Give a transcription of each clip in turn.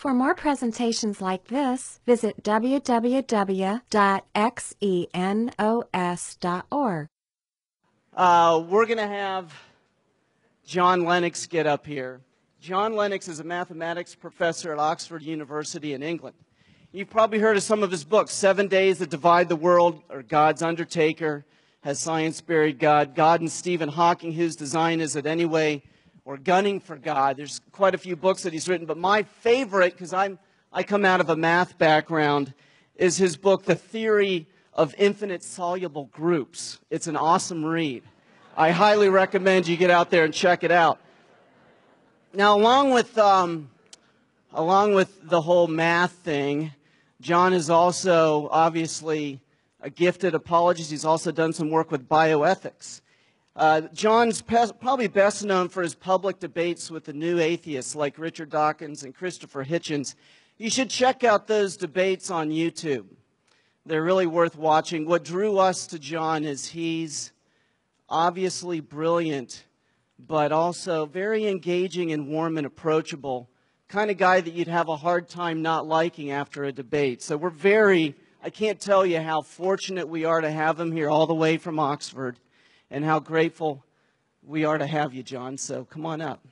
For more presentations like this, visit www.xenos.org. We're going to have John Lennox get up here. John Lennox is a mathematics professor at Oxford University in England. You've probably heard of some of his books, 7 Days That Divide the World, or God's Undertaker, Has Science Buried God, God and Stephen Hawking, Whose Design Is It Anyway, or Gunning for God. There's quite a few books that he's written, but my favorite, because I come out of a math background, is his book, The Theory of Infinite Soluble Groups. It's an awesome read. I highly recommend you get out there and check it out. Now, along with the whole math thing, John is also obviously a gifted apologist. He's also done some work with bioethics. John's probably best known for his public debates with the new atheists like Richard Dawkins and Christopher Hitchens. You should check out those debates on YouTube. They're really worth watching. What drew us to John is he's obviously brilliant, but also very engaging and warm and approachable, kind of guy that you'd have a hard time not liking after a debate. So I can't tell you how fortunate we are to have him here all the way from Oxford, and how grateful we are to have you, John. So come on up.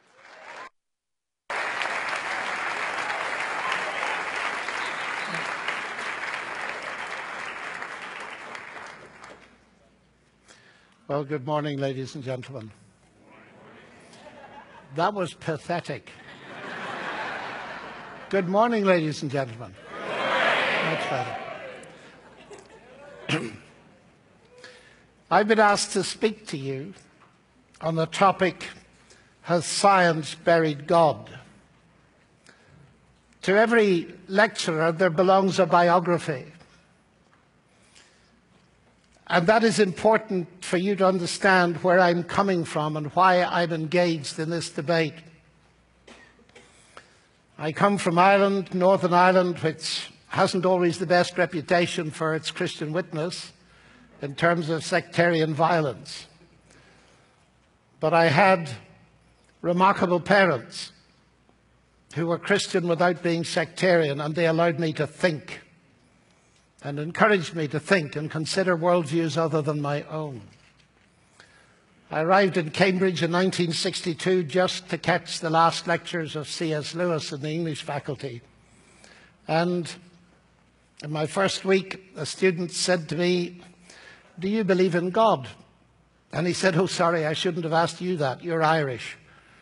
Well, good morning, ladies and gentlemen. That was pathetic. Good morning, ladies and gentlemen. Much better. I've been asked to speak to you on the topic, Has Science Buried God? To every lecturer, there belongs a biography. And that is important for you to understand where I'm coming from and why I'm engaged in this debate. I come from Ireland, Northern Ireland, which hasn't always the best reputation for its Christian witness in terms of sectarian violence. But I had remarkable parents who were Christian without being sectarian, and they allowed me to think and encouraged me to think and consider worldviews other than my own. I arrived in Cambridge in 1962 just to catch the last lectures of C.S. Lewis in the English faculty. And in my first week, a student said to me, "Do you believe in God?" And he said, "Oh, sorry, I shouldn't have asked you that. You're Irish.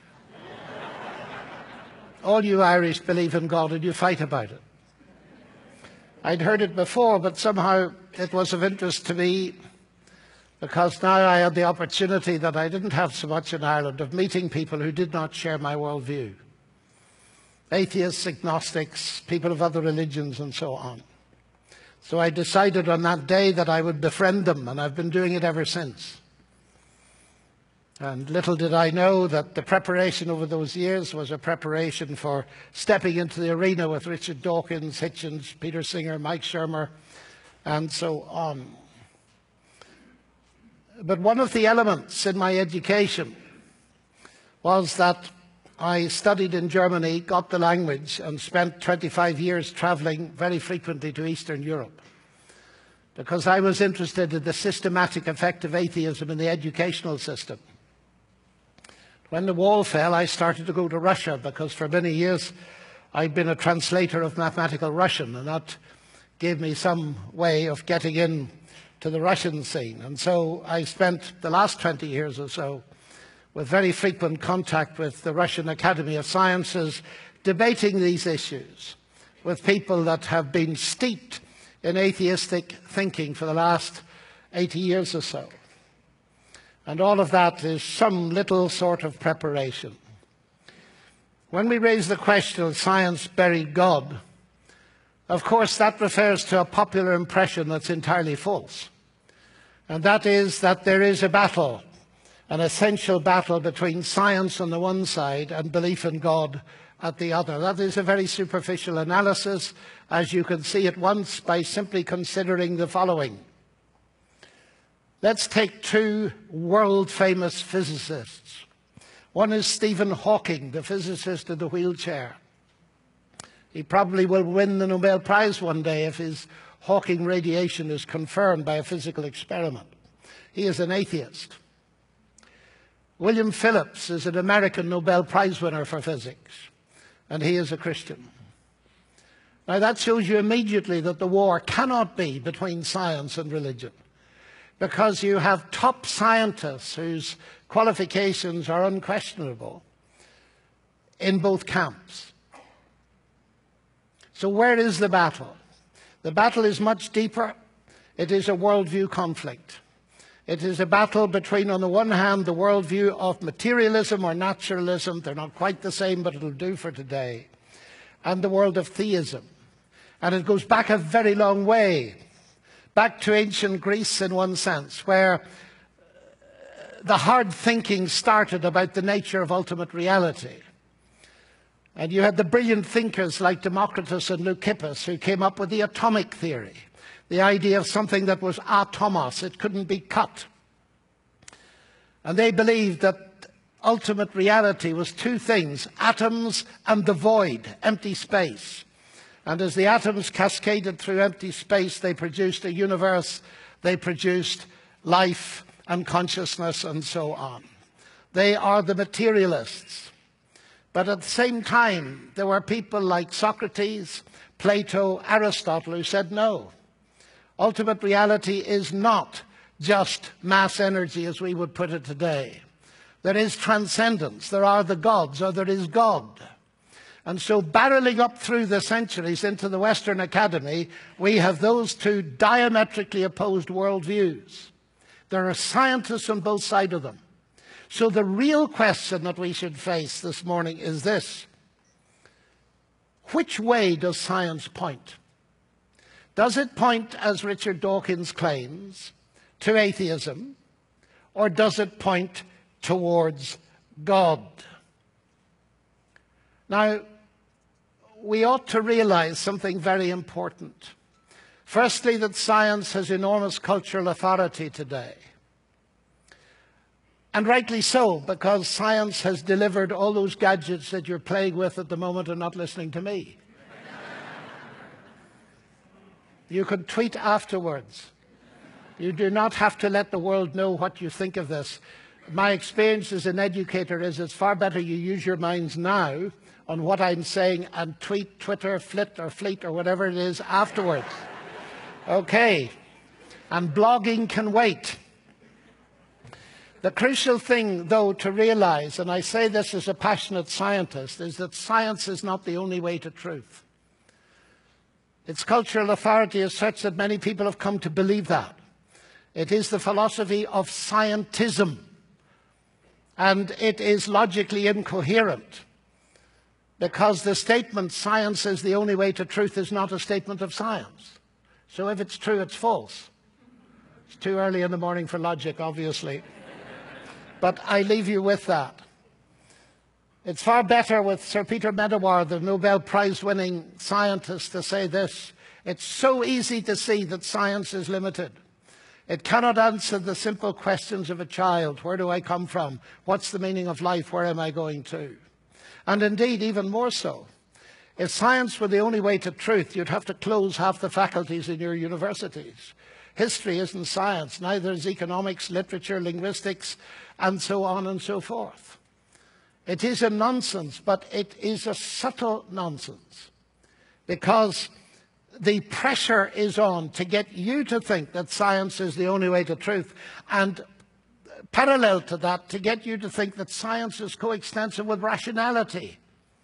All you Irish believe in God and you fight about it." I'd heard it before, but somehow it was of interest to me because now I had the opportunity that I didn't have so much in Ireland of meeting people who did not share my worldview. Atheists, agnostics, people of other religions, and so on. So I decided on that day that I would befriend them, and I've been doing it ever since. And little did I know that the preparation over those years was a preparation for stepping into the arena with Richard Dawkins, Hitchens, Peter Singer, Mike Shermer, and so on. But one of the elements in my education was that I studied in Germany, got the language, and spent 25 years traveling very frequently to Eastern Europe because I was interested in the systematic effect of atheism in the educational system. When the wall fell, I started to go to Russia because for many years I'd been a translator of mathematical Russian, and that gave me some way of getting in to the Russian scene. And so I spent the last 20 years or so with very frequent contact with the Russian Academy of Sciences, debating these issues with people that have been steeped in atheistic thinking for the last 80 years or so. And all of that is some little sort of preparation. When we raise the question of science buried God, of course that refers to a popular impression that's entirely false. And that is that there is a battle, an essential battle between science on the one side and belief in God at the other. That is a very superficial analysis, as you can see at once by simply considering the following. Let's take two world-famous physicists. One is Stephen Hawking, the physicist in the wheelchair. He probably will win the Nobel Prize one day if his Hawking radiation is confirmed by a physical experiment. He is an atheist. William Phillips is an American Nobel Prize winner for physics, and he is a Christian. Now that shows you immediately that the war cannot be between science and religion, because you have top scientists whose qualifications are unquestionable in both camps. So where is the battle? The battle is much deeper. It is a worldview conflict. It is a battle between, on the one hand, the worldview of materialism or naturalism. They're not quite the same, but it'll do for today. And the world of theism. And it goes back a very long way, back to ancient Greece in one sense, where the hard thinking started about the nature of ultimate reality. And you had the brilliant thinkers like Democritus and Leucippus who came up with the atomic theory, the idea of something that was atomos, it couldn't be cut. And they believed that ultimate reality was two things, atoms and the void, empty space. And as the atoms cascaded through empty space, they produced a universe, they produced life and consciousness and so on. They are the materialists. But at the same time, there were people like Socrates, Plato, Aristotle who said no. Ultimate reality is not just mass energy as we would put it today. There is transcendence. There are the gods, or there is God. And so barreling up through the centuries into the Western Academy, we have those two diametrically opposed worldviews. There are scientists on both sides of them. So the real question that we should face this morning is this. Which way does science point? Does it point, as Richard Dawkins claims, to atheism, or does it point towards God? Now, we ought to realize something very important. Firstly, that science has enormous cultural authority today. And rightly so, because science has delivered all those gadgets that you're playing with at the moment and not listening to me. You can tweet afterwards. You do not have to let the world know what you think of this. My experience as an educator is it's far better you use your minds now on what I'm saying and tweet, Twitter, flit or fleet or whatever it is afterwards. Okay. And blogging can wait. The crucial thing, though, to realize, and I say this as a passionate scientist, is that science is not the only way to truth. Its cultural authority is such that many people have come to believe that. It is the philosophy of scientism, and it is logically incoherent, because the statement, science is the only way to truth, is not a statement of science. So if it's true, it's false. It's too early in the morning for logic, obviously. But I leave you with that. It's far better with Sir Peter Medawar, the Nobel Prize-winning scientist, to say this. It's so easy to see that science is limited. It cannot answer the simple questions of a child. Where do I come from? What's the meaning of life? Where am I going to? And indeed, even more so, if science were the only way to truth, you'd have to close half the faculties in your universities. History isn't science. Neither is economics, literature, linguistics, and so on and so forth. It is a nonsense, but it is a subtle nonsense, because the pressure is on to get you to think that science is the only way to truth, and parallel to that, to get you to think that science is coextensive with rationality.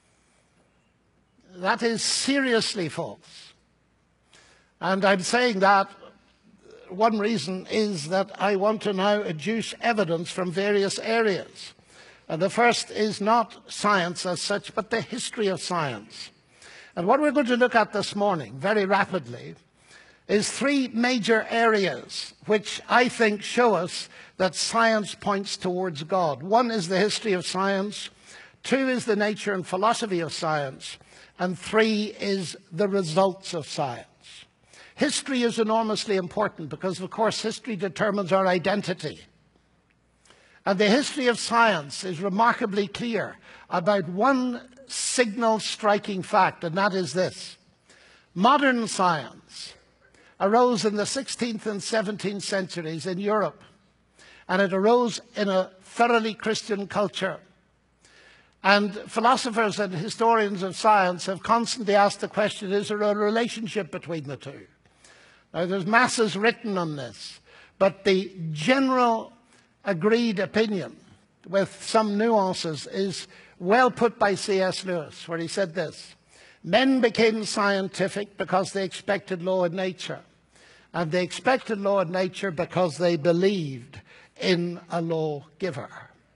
That is seriously false. And I'm saying that one reason is that I want to now adduce evidence from various areas. And the first is not science as such, but the history of science. And what we're going to look at this morning, very rapidly, is three major areas which I think show us that science points towards God. One is the history of science, two is the nature and philosophy of science, and three is the results of science. History is enormously important because, of course, history determines our identity. And the history of science is remarkably clear about one signal striking fact, and that is this. Modern science arose in the 16th and 17th centuries in Europe, and it arose in a thoroughly Christian culture. And philosophers and historians of science have constantly asked the question, is there a relationship between the two? Now, there's masses written on this, but the general agreed opinion, with some nuances, is well put by C.S. Lewis, where he said this: men became scientific because they expected law in nature, and they expected law in nature because they believed in a lawgiver.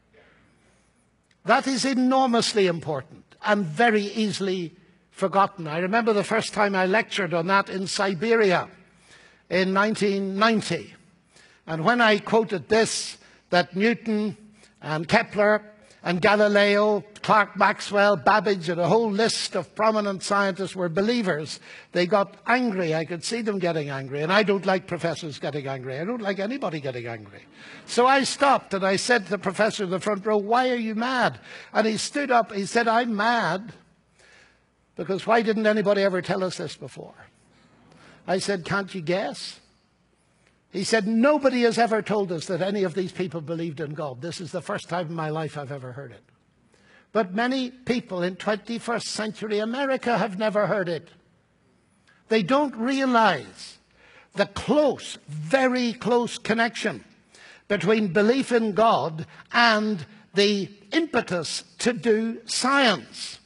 That is enormously important and very easily forgotten. I remember the first time I lectured on that in Siberia in 1990. And when I quoted this, that Newton and Kepler and Galileo, Clerk Maxwell, Babbage, and a whole list of prominent scientists were believers, they got angry. I could see them getting angry. And I don't like professors getting angry. I don't like anybody getting angry. So I stopped and I said to the professor in the front row, "Why are you mad?" And he stood up. He said, "I'm mad because why didn't anybody ever tell us this before?" I said, "Can't you guess?" He said, "Nobody has ever told us that any of these people believed in God. This is the first time in my life I've ever heard it." But many people in 21st century America have never heard it. They don't realize the close, very close connection between belief in God and the impetus to do science.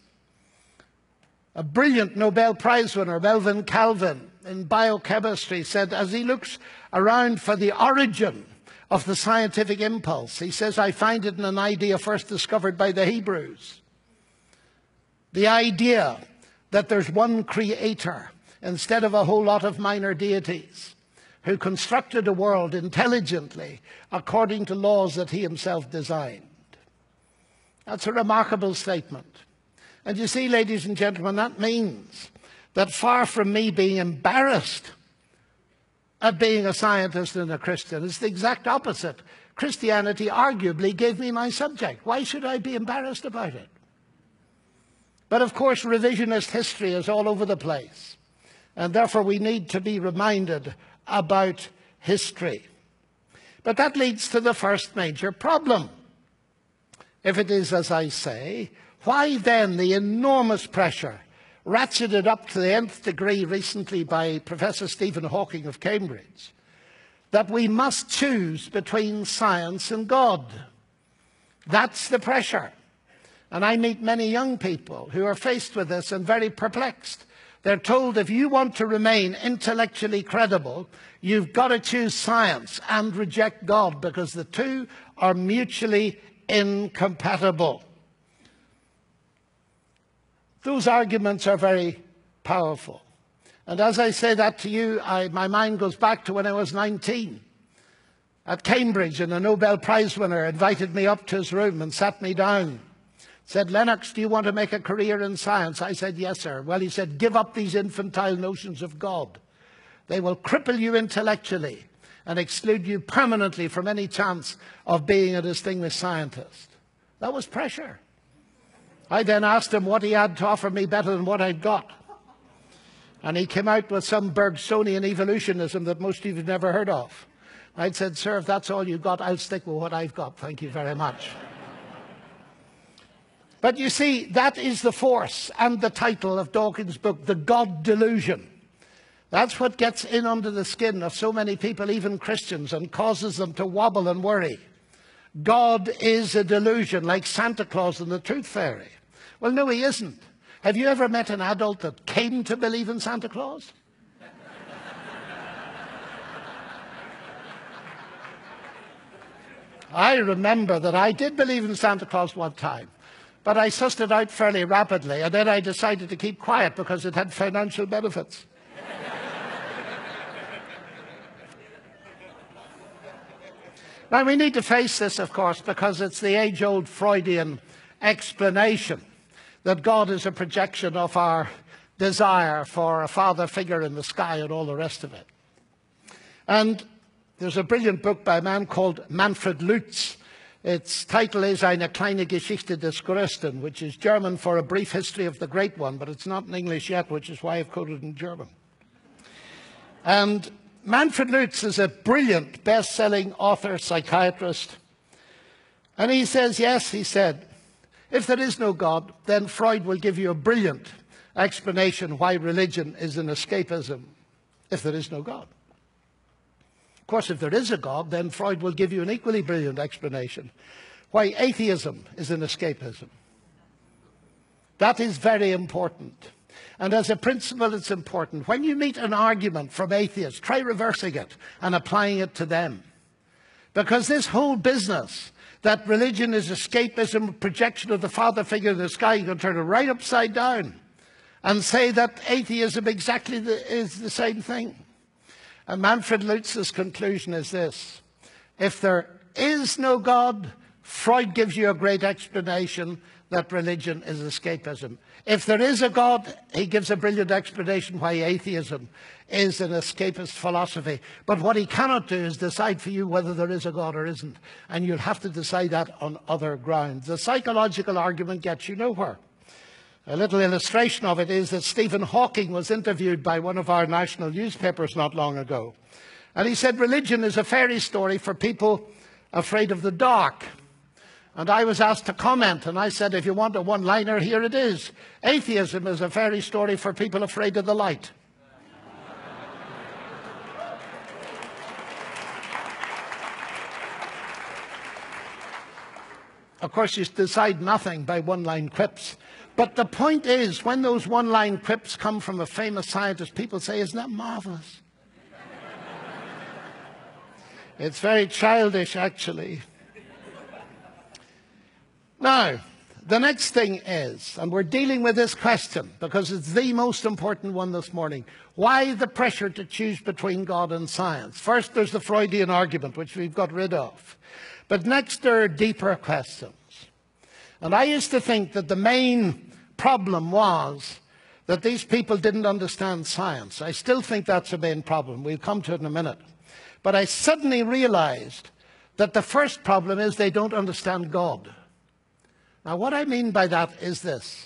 A brilliant Nobel Prize winner, Melvin Calvin, in biochemistry, said, as he looks around for the origin of the scientific impulse, he says, "I find it in an idea first discovered by the Hebrews." The idea that there's one creator instead of a whole lot of minor deities who constructed a world intelligently according to laws that he himself designed. That's a remarkable statement. And you see, ladies and gentlemen, that means that far from me being embarrassed at being a scientist and a Christian, it's the exact opposite. Christianity arguably gave me my subject. Why should I be embarrassed about it? But of course, revisionist history is all over the place. And therefore, we need to be reminded about history. But that leads to the first major problem. If it is as I say, why then the enormous pressure ratcheted up to the nth degree recently by Professor Stephen Hawking of Cambridge, that we must choose between science and God? That's the pressure. And I meet many young people who are faced with this and very perplexed. They're told if you want to remain intellectually credible, you've got to choose science and reject God because the two are mutually incompatible. Those arguments are very powerful. And as I say that to you, my mind goes back to when I was 19 at Cambridge, and a Nobel Prize winner invited me up to his room and sat me down. Said, "Lennox, do you want to make a career in science?" I said, "Yes, sir." Well, he said, "Give up these infantile notions of God. They will cripple you intellectually and exclude you permanently from any chance of being a distinguished scientist." That was pressure. I then asked him what he had to offer me better than what I'd got. And he came out with some Bergsonian evolutionism that most of you have never heard of. I'd said, "Sir, if that's all you've got, I'll stick with what I've got. Thank you very much." But you see, that is the force and the title of Dawkins' book, The God Delusion. That's what gets in under the skin of so many people, even Christians, and causes them to wobble and worry. God is a delusion, like Santa Claus and the Tooth Fairy. Well, no, he isn't. Have you ever met an adult that came to believe in Santa Claus? I remember that I did believe in Santa Claus one time, but I sussed it out fairly rapidly, and then I decided to keep quiet because it had financial benefits. Now, we need to face this, of course, because it's the age-old Freudian explanation that God is a projection of our desire for a father figure in the sky and all the rest of it. And there's a brilliant book by a man called Manfred Lutz Its title is Eine kleine Geschichte des Größten, which is German for A Brief History of the Great One, but it's not in English yet, which is why I've quoted in German. And Manfred Lutz is a brilliant best-selling author, psychiatrist. And he says, yes, he said, if there is no God, then Freud will give you a brilliant explanation why religion is an escapism, if there is no God. Of course, if there is a God, then Freud will give you an equally brilliant explanation why atheism is an escapism. That is very important. And as a principle, it's important. When you meet an argument from atheists, try reversing it and applying it to them. Because this whole business that religion is escapism, a projection of the father figure in the sky, you can turn it right upside down and say that atheism exactly is the same thing. And Manfred Lutz's conclusion is this: if there is no God, Freud gives you a great explanation that religion is escapism. If there is a God, he gives a brilliant explanation why atheism is an escapist philosophy. But what he cannot do is decide for you whether there is a God or isn't. And you'll have to decide that on other grounds. The psychological argument gets you nowhere. A little illustration of it is that Stephen Hawking was interviewed by one of our national newspapers not long ago. And he said religion is a fairy story for people afraid of the dark. And I was asked to comment, and I said, if you want a one-liner, here it is. Atheism is a fairy story for people afraid of the light. Of course, you decide nothing by one-line quips. But the point is, when those one-line quips come from a famous scientist, people say, isn't that marvelous? It's very childish, actually. Now, the next thing is, and we're dealing with this question because it's the most important one this morning, why the pressure to choose between God and science? First, there's the Freudian argument, which we've got rid of. But next, there are deeper questions. And I used to think that the main problem was that these people didn't understand science. I still think that's the main problem. We'll come to it in a minute. But I suddenly realized that the first problem is they don't understand God. Now, what I mean by that is this,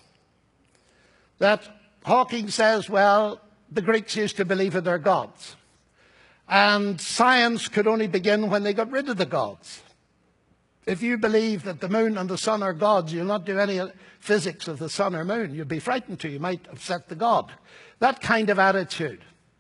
that Hawking says, well, the Greeks used to believe in their gods, and science could only begin when they got rid of the gods. If you believe that the moon and the sun are gods, you'll not do any physics of the sun or moon. You'd be frightened to. You might upset the god. That kind of attitude.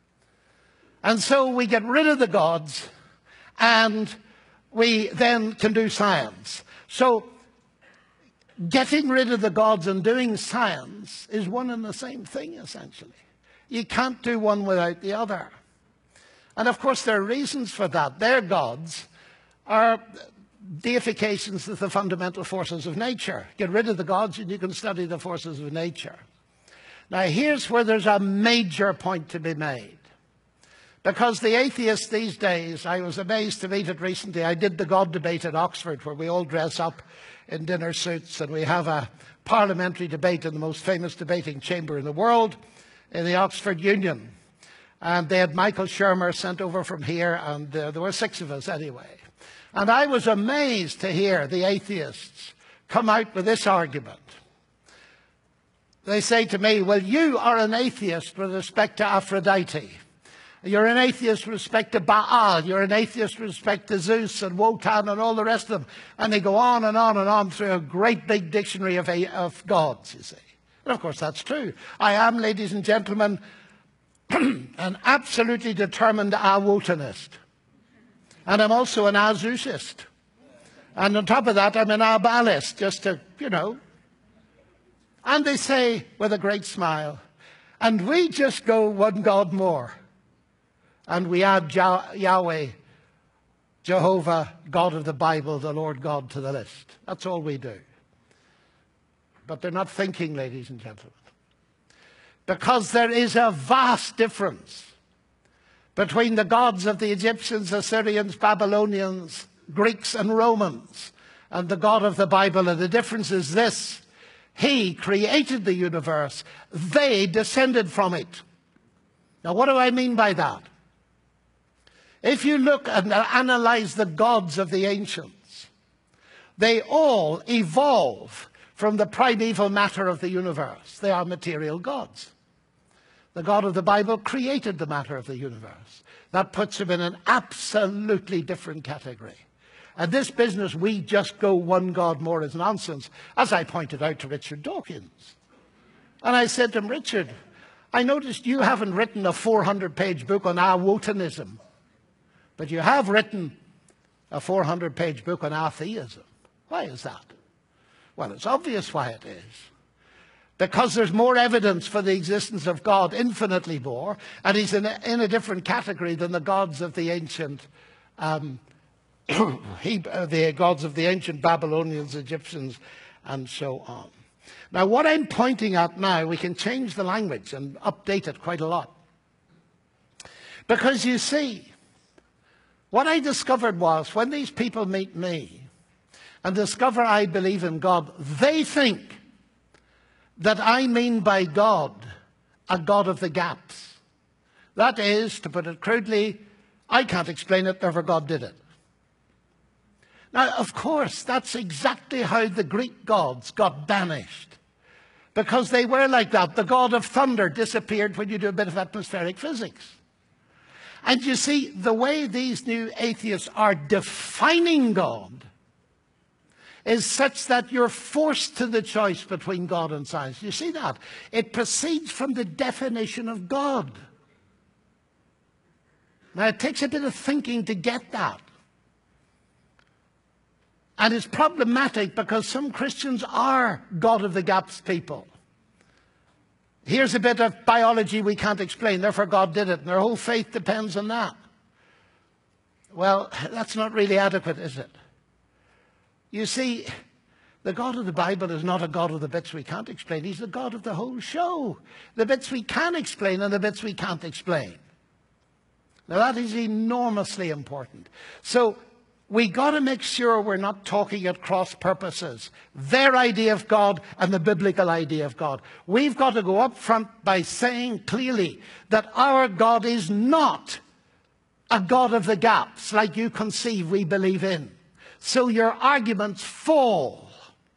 And so we get rid of the gods, and we then can do science. So getting rid of the gods and doing science is one and the same thing, essentially. You can't do one without the other. And of course, there are reasons for that. Their gods are deifications of the fundamental forces of nature. Get rid of the gods and you can study the forces of nature. Now, here's where there's a major point to be made. Because the atheists these days, I was amazed to meet it recently. I did the God debate at Oxford, where we all dress up in dinner suits, and we have a parliamentary debate in the most famous debating chamber in the world, in the Oxford Union. And they had Michael Shermer sent over from here, and there were 6 of us anyway. And I was amazed to hear the atheists come out with this argument. They say to me, well, you are an atheist with respect to Aphrodite. You're an atheist with respect to Baal. You're an atheist with respect to Zeus and Wotan and all the rest of them. And they go on and on and on through a great big dictionary of gods, you see. And of course, that's true. I am, ladies and gentlemen, an absolutely determined Wotanist. And I'm also an Zeusist. And on top of that, I'm an Baalist, just to, you know. And they say, with a great smile, and we just go one God more. And we add Yahweh, Jehovah, God of the Bible, the Lord God, to the list. That's all we do. But they're not thinking, ladies and gentlemen. Because there is a vast difference between the gods of the Egyptians, Assyrians, Babylonians, Greeks, and Romans, and the God of the Bible. And the difference is this: He created the universe. They descended from it. Now, what do I mean by that? If you look and analyze the gods of the ancients, They all evolve from the primeval matter of the universe. They are material gods. The God of the Bible created the matter of the universe. That puts him in an absolutely different category. And this business, we just go one God more, is nonsense, as I pointed out to Richard Dawkins. And I said to him, Richard, I noticed you haven't written a 400-page book on awotanism, but you have written a 400-page book on atheism. Why is that? Well, it's obvious why it is. Because there's more evidence for the existence of God, infinitely more, and he's in a different category than the gods of the ancient the gods of the ancient Babylonians, Egyptians, and so on. Now, what I'm pointing at now, we can change the language and update it quite a lot. Because you see, what I discovered was when these people meet me and discover I believe in God, they think that I mean by God a God of the gaps. That is, to put it crudely, I can't explain it, therefore God did it. Now, of course, that's exactly how the Greek gods got banished. Because they were like that. The god of thunder disappeared when you do a bit of atmospheric physics. And you see, the way these new atheists are defining God is such that you're forced to the choice between God and science. You see that? It proceeds from the definition of God. Now, it takes a bit of thinking to get that. And it's problematic because some Christians are God of the gaps people. Here's a bit of biology we can't explain, therefore God did it, and their whole faith depends on that. Well, that's not really adequate, is it? You see, the God of the Bible is not a God of the bits we can't explain. He's the God of the whole show. The bits we can explain and the bits we can't explain. Now, that is enormously important. So, we got to make sure we're not talking at cross purposes. Their idea of God and the biblical idea of God. We've got to go up front by saying clearly that our God is not a God of the gaps like you conceive we believe in. So your arguments fall.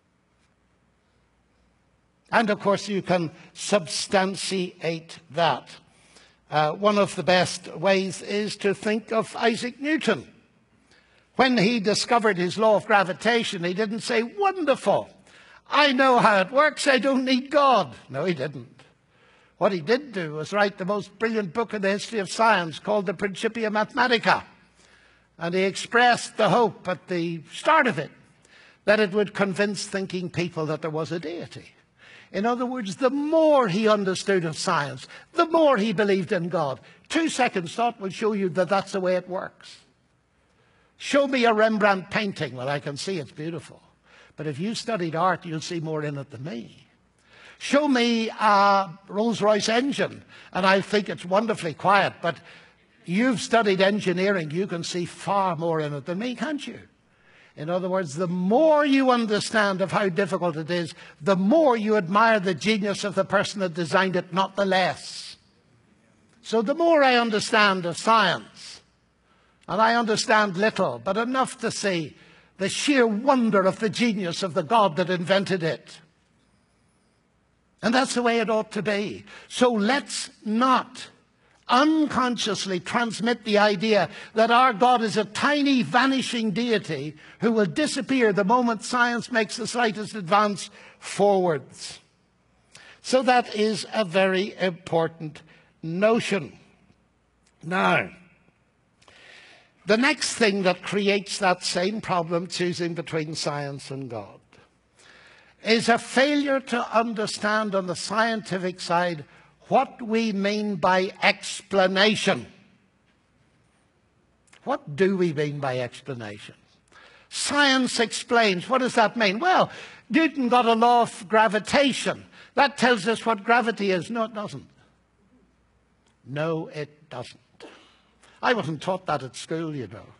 And of course you can substantiate that. One of the best ways is to think of Isaac Newton. When he discovered his law of gravitation, he didn't say, wonderful, I know how it works, I don't need God. No, he didn't. What he did do was write the most brilliant book in the history of science called the Principia Mathematica. And he expressed the hope at the start of it that it would convince thinking people that there was a deity. In other words, the more he understood of science, the more he believed in God. 2 seconds thought will show you that that's the way it works. Show me a Rembrandt painting. Well, I can see it's beautiful. But if you studied art, you'll see more in it than me. Show me a Rolls-Royce engine, and I think it's wonderfully quiet. But you've studied engineering. You can see far more in it than me, can't you? In other words, the more you understand of how difficult it is, the more you admire the genius of the person that designed it, not the less. So the more I understand of science, and I understand little, but enough to see the sheer wonder of the genius of the God that invented it. And that's the way it ought to be. So let's not unconsciously transmit the idea that our God is a tiny, vanishing deity who will disappear the moment science makes the slightest advance forwards. So that is a very important notion. Now, the next thing that creates that same problem, choosing between science and God, is a failure to understand on the scientific side what we mean by explanation. What do we mean by explanation? Science explains. What does that mean? Well, Newton got a law of gravitation. That tells us what gravity is. No, it doesn't. No, it doesn't. I wasn't taught that at school, you know.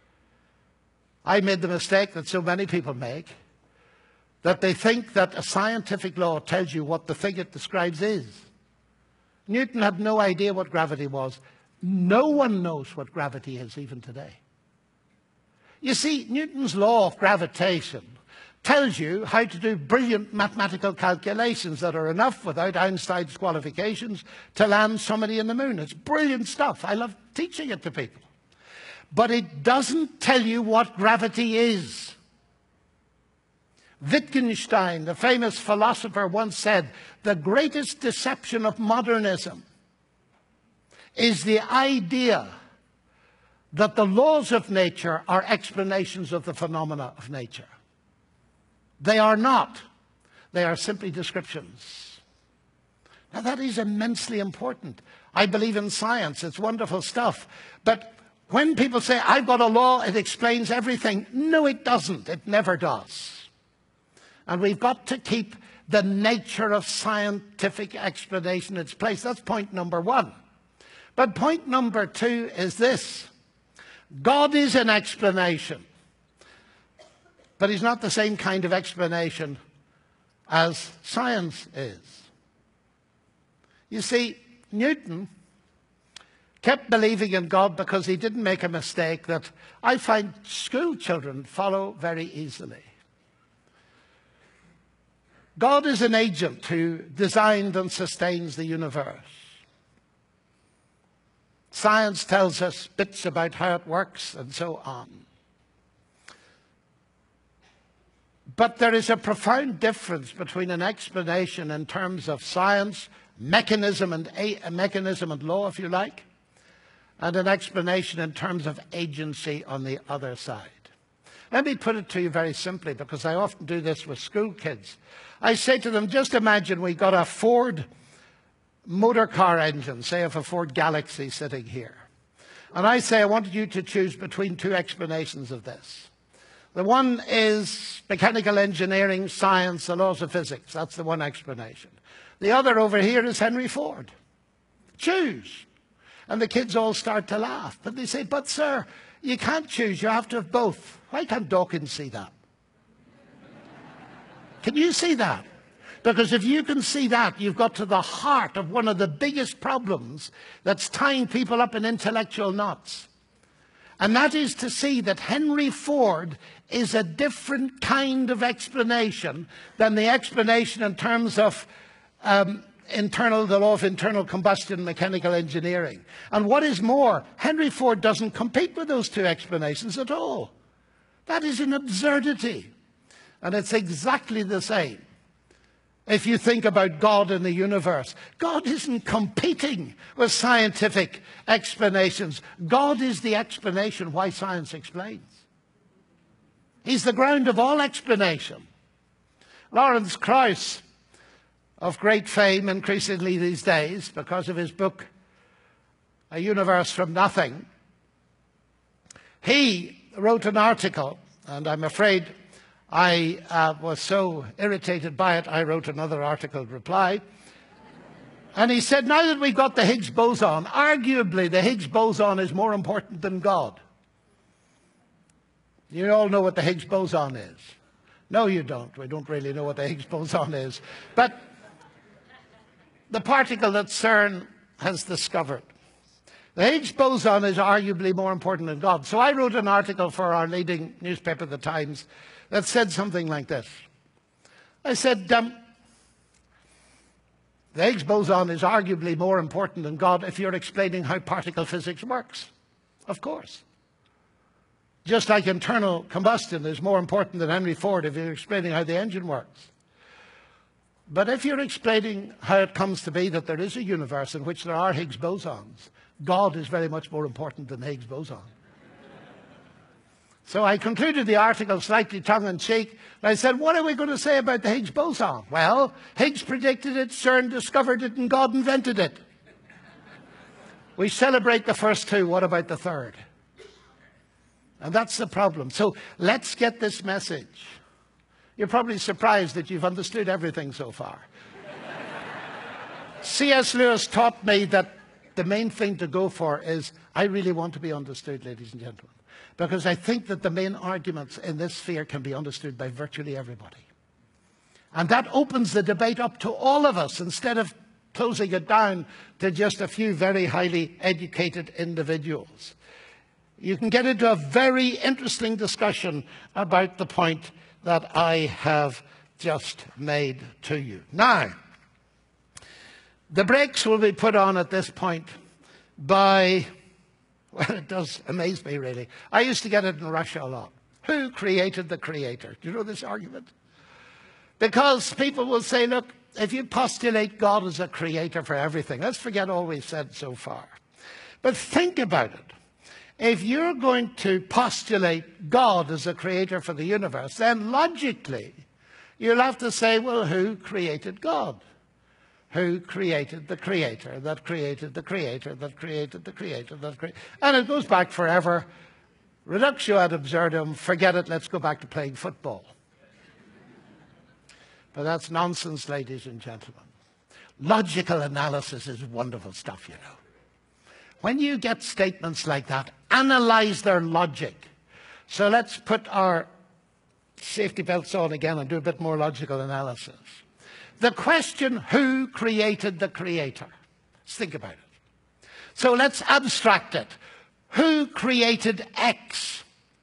I made the mistake that so many people make, that they think that a scientific law tells you what the thing it describes is. Newton had no idea what gravity was. No one knows what gravity is even today. You see, Newton's law of gravitation tells you how to do brilliant mathematical calculations that are enough, without Einstein's qualifications, to land somebody in the moon. It's brilliant stuff. I love teaching it to people. But it doesn't tell you what gravity is. Wittgenstein, the famous philosopher, once said, the greatest deception of modernism is the idea that the laws of nature are explanations of the phenomena of nature. They are not. They are simply descriptions. Now, that is immensely important. I believe in science. It's wonderful stuff. But when people say, I've got a law, it explains everything, no, it doesn't. It never does. And we've got to keep the nature of scientific explanation in its place. That's point number one. But point number two is this. God is an explanation. But he's not the same kind of explanation as science is. You see, Newton kept believing in God because he didn't make a mistake that I find school children follow very easily. God is an agent who designed and sustains the universe. Science tells us bits about how it works and so on. But there is a profound difference between an explanation in terms of science, mechanism and law, if you like, and an explanation in terms of agency on the other side. Let me put it to you very simply, because I often do this with school kids. I say to them, just imagine we got a Ford motor car engine, say of a Ford Galaxy sitting here. And I say, I want you to choose between two explanations of this. The one is mechanical engineering, science, the laws of physics. That's the one explanation. The other over here is Henry Ford. Choose. And the kids all start to laugh. But they say, but sir, you can't choose. You have to have both. Why can't Dawkins see that? Can you see that? Because if you can see that, you've got to the heart of one of the biggest problems that's tying people up in intellectual knots. And that is to see that Henry Ford is a different kind of explanation than the explanation in terms of the law of internal combustion, mechanical engineering. And what is more, Henry Ford doesn't compete with those two explanations at all. That is an absurdity. And it's exactly the same if you think about God and the universe. God isn't competing with scientific explanations. God is the explanation why science explains. He's the ground of all explanation. Lawrence Krauss, of great fame increasingly these days because of his book, A Universe from Nothing, he wrote an article, and I'm afraid I was so irritated by it, I wrote another article in reply. And he said, now that we've got the Higgs boson, arguably the Higgs boson is more important than God. You all know what the Higgs boson is. No, you don't. We don't really know what the Higgs boson is. But the particle that CERN has discovered, the Higgs boson is arguably more important than God. So I wrote an article for our leading newspaper, The Times, that said something like this. I said, the Higgs boson is arguably more important than God if you're explaining how particle physics works. Of course. Just like internal combustion is more important than Henry Ford if you're explaining how the engine works. But if you're explaining how it comes to be that there is a universe in which there are Higgs bosons, God is very much more important than the Higgs boson. So I concluded the article slightly tongue-in-cheek, and I said, what are we going to say about the Higgs boson? Well, Higgs predicted it, CERN discovered it, and God invented it. We celebrate the first two. What about the third? And that's the problem. So let's get this message. You're probably surprised that you've understood everything so far. C.S. Lewis taught me that the main thing to go for is, I really want to be understood, ladies and gentlemen. Because I think that the main arguments in this sphere can be understood by virtually everybody. And that opens the debate up to all of us, instead of closing it down to just a few very highly educated individuals. you can get into a very interesting discussion about the point that I have just made to you. Now, the brakes will be put on at this point by, well, it does amaze me, really. I used to get it in Russia a lot. Who created the creator? Do you know this argument? Because people will say, look, if you postulate God as a creator for everything, let's forget all we've said so far. But think about it. If you're going to postulate God as a creator for the universe, then logically, you'll have to say, well, who created God? Who created the creator that created the creator that created the creator that created? And it goes back forever. Reductio ad absurdum. Forget it. Let's go back to playing football. But that's nonsense, ladies and gentlemen. Logical analysis is wonderful stuff, you know. When you get statements like that, analyze their logic. So let's put our safety belts on again and do a bit more logical analysis. The question, who created the creator? Let's think about it. So let's abstract it. Who created X?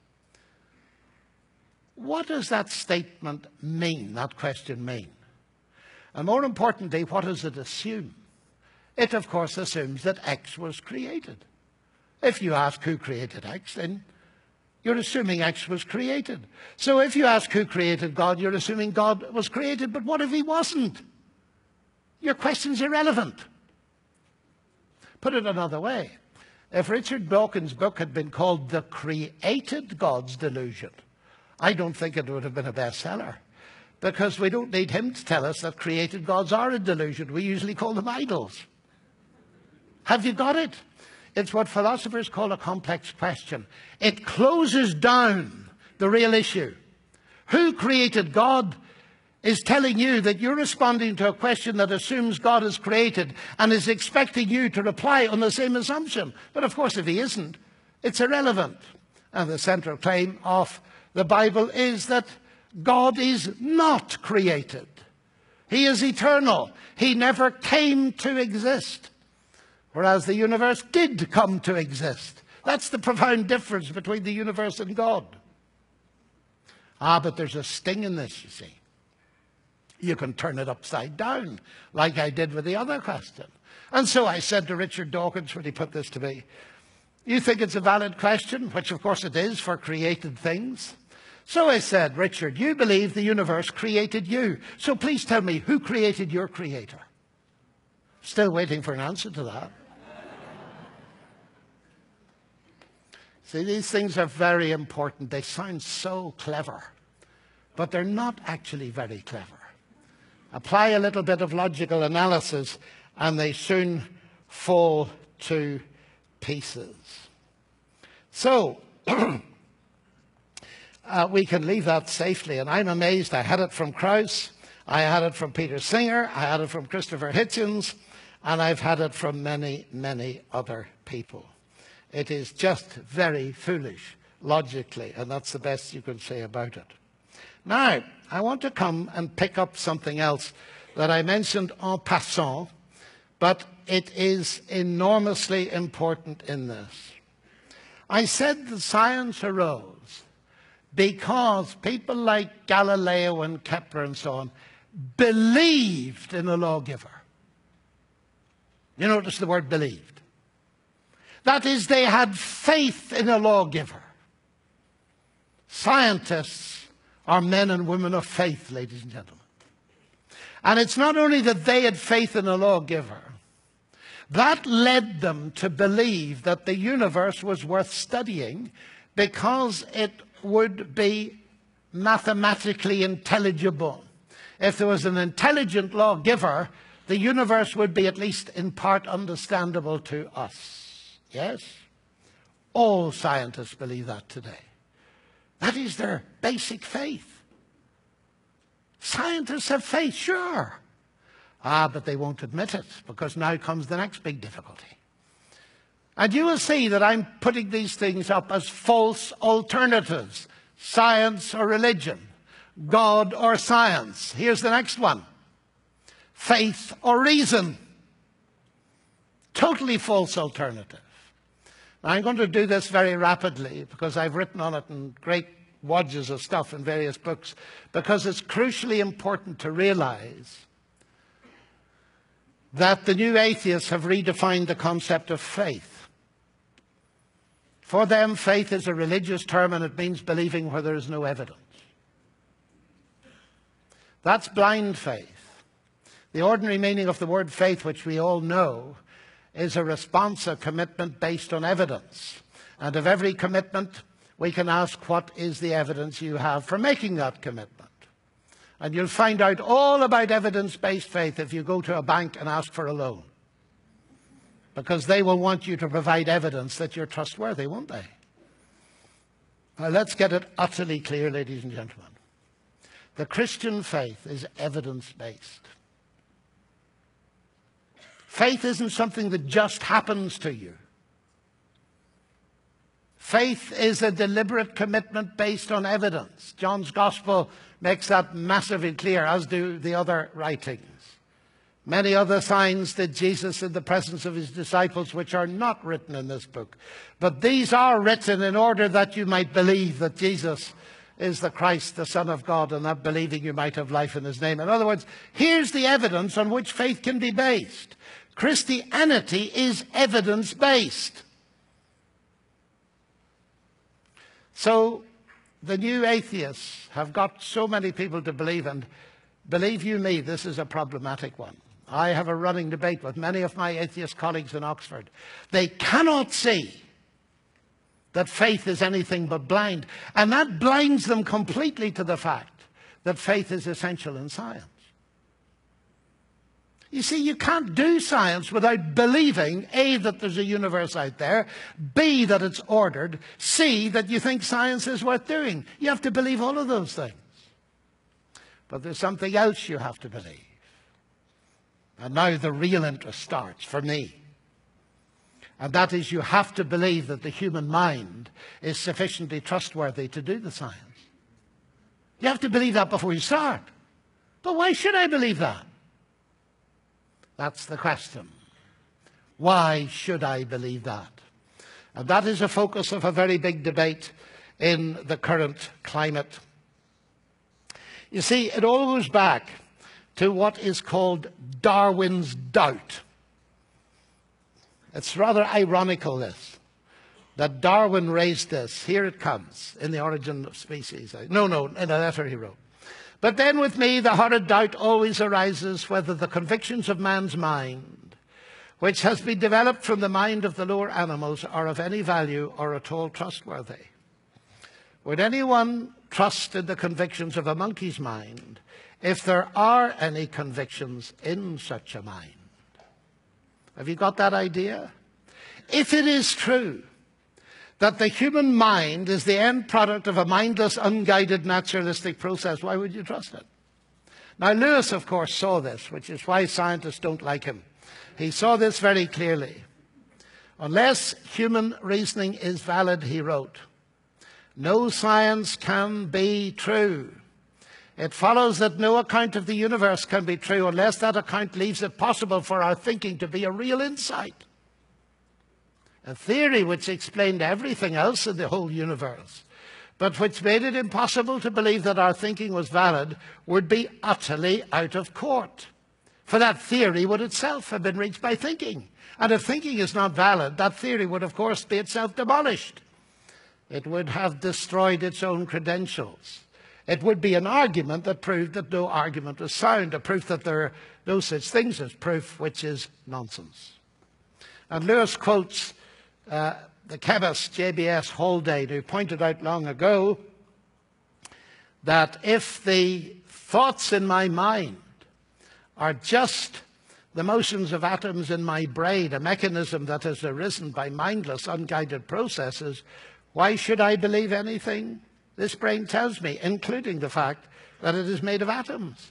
What does that statement mean, that question mean? And more importantly, what does it assume? It, of course, assumes that X was created. If you ask who created X, then you're assuming X was created. So if you ask who created God, you're assuming God was created. But what if he wasn't? Your question's irrelevant. Put it another way. If Richard Dawkins' book had been called The Created God's Delusion, I don't think it would have been a bestseller. Because we don't need him to tell us that created gods are a delusion. We usually call them idols. Have you got it? It's what philosophers call a complex question. It closes down the real issue. Who created God is telling you that you're responding to a question that assumes God is created and is expecting you to reply on the same assumption. But of course, if he isn't, it's irrelevant. And the central claim of the Bible is that God is not created. He is eternal. He never came to exist. Whereas the universe did come to exist. That's the profound difference between the universe and God. But there's a sting in this, you see. You can turn it upside down, like I did with the other question. And so I said to Richard Dawkins when he put this to me, you think it's a valid question, which of course it is for created things. So I said, Richard, you believe the universe created you. So please tell me, who created your creator? Still waiting for an answer to that. See, these things are very important. They sound so clever, but they're not actually very clever. Apply a little bit of logical analysis, and they soon fall to pieces. So, we can leave that safely, and I'm amazed. I had it from Krauss, I had it from Peter Singer, I had it from Christopher Hitchens, and I've had it from many, many other people. It is just very foolish, logically, and that's the best you can say about it. Now, I want to come and pick up something else that I mentioned en passant, but it is enormously important in this. I said that science arose because people like Galileo and Kepler and so on believed in a lawgiver. You notice the word believed. That is, they had faith in a lawgiver. Scientists are men and women of faith, ladies and gentlemen. And it's not only that they had faith in a lawgiver. That led them to believe that the universe was worth studying because it would be mathematically intelligible. If there was an intelligent lawgiver, the universe would be at least in part understandable to us. Yes? All scientists believe that today. That is their basic faith. Scientists have faith, sure. But they won't admit it, because now comes the next big difficulty. And you will see that I'm putting these things up as false alternatives. Science or religion. God or science. Here's the next one. Faith or reason. Totally false alternative. I'm going to do this very rapidly because I've written on it in great wadges of stuff in various books, because it's crucially important to realize that the new atheists have redefined the concept of faith. For them, faith is a religious term, and it means believing where there is no evidence. That's blind faith. The ordinary meaning of the word faith, which we all know, is a response, a commitment based on evidence. And of every commitment, we can ask, what is the evidence you have for making that commitment? And you'll find out all about evidence-based faith if you go to a bank and ask for a loan. Because they will want you to provide evidence that you're trustworthy, won't they? Now, let's get it utterly clear, ladies and gentlemen. The Christian faith is evidence-based. Faith isn't something that just happens to you. Faith is a deliberate commitment based on evidence. John's Gospel makes that massively clear, as do the other writings. Many other signs did Jesus in the presence of his disciples, which are not written in this book. But these are written in order that you might believe that Jesus is the Christ, the Son of God, and that believing you might have life in his name. In other words, here's the evidence on which faith can be based. Christianity is evidence-based. So the new atheists have got so many people to believe, and believe you me, this is a problematic one. I have a running debate with many of my atheist colleagues in Oxford. They cannot see that faith is anything but blind, and that blinds them completely to the fact that faith is essential in science. You see, you can't do science without believing, A, that there's a universe out there, B, that it's ordered, C, that you think science is worth doing. You have to believe all of those things. But there's something else you have to believe. And now the real interest starts for me. And that is, you have to believe that the human mind is sufficiently trustworthy to do the science. You have to believe that before you start. But why should I believe that? That's the question. Why should I believe that? And that is a focus of a very big debate in the current climate. You see, it all goes back to what is called Darwin's doubt. It's rather ironical, this, that Darwin raised this. Here it comes in The Origin of Species. No, in a letter he wrote. But then with me the horrid doubt always arises whether the convictions of man's mind, which has been developed from the mind of the lower animals, are of any value or at all trustworthy. Would anyone trust in the convictions of a monkey's mind if there are any convictions in such a mind? Have you got that idea? If it is true that the human mind is the end product of a mindless, unguided, naturalistic process, why would you trust it? Now, Lewis, of course, saw this, which is why scientists don't like him. He saw this very clearly. Unless human reasoning is valid, he wrote, no science can be true. It follows that no account of the universe can be true unless that account leaves it possible for our thinking to be a real insight. A theory which explained everything else in the whole universe, but which made it impossible to believe that our thinking was valid, would be utterly out of court. For that theory would itself have been reached by thinking. And if thinking is not valid, that theory would, of course, be itself demolished. It would have destroyed its own credentials. It would be an argument that proved that no argument was sound, a proof that there are no such things as proof, which is nonsense. And Lewis quotes the chemist J.B.S. Haldane, who pointed out long ago that if the thoughts in my mind are just the motions of atoms in my brain, a mechanism that has arisen by mindless, unguided processes, why should I believe anything this brain tells me, including the fact that it is made of atoms?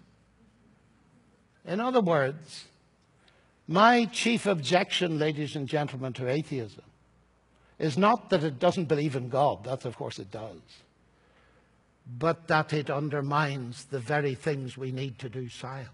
In other words, my chief objection, ladies and gentlemen, to atheism is not that it doesn't believe in God, that of course it does, but that it undermines the very things we need to do science.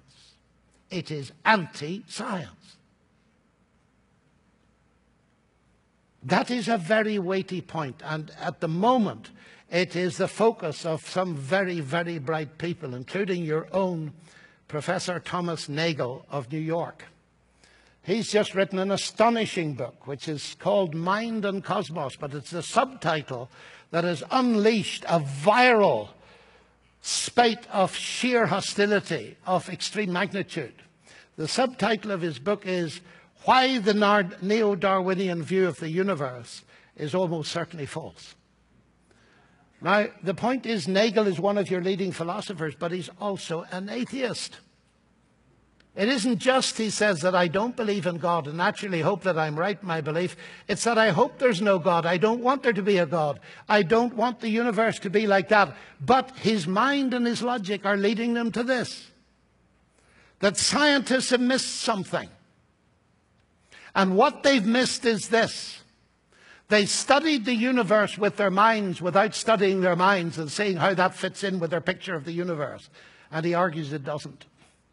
It is anti-science. That is a very weighty point, and at the moment it is the focus of some very, very bright people, including your own Professor Thomas Nagel of New York. He's just written an astonishing book, which is called Mind and Cosmos, but it's the subtitle that has unleashed a viral spate of sheer hostility of extreme magnitude. The subtitle of his book is Why the Neo-Darwinian View of the Universe is Almost Certainly False. Now, the point is, Nagel is one of your leading philosophers, but he's also an atheist. It isn't just, he says, that I don't believe in God and naturally hope that I'm right in my belief. It's that I hope there's no God. I don't want there to be a God. I don't want the universe to be like that. But his mind and his logic are leading them to this, that scientists have missed something. And what they've missed is this. They studied the universe with their minds without studying their minds and seeing how that fits in with their picture of the universe. And he argues it doesn't.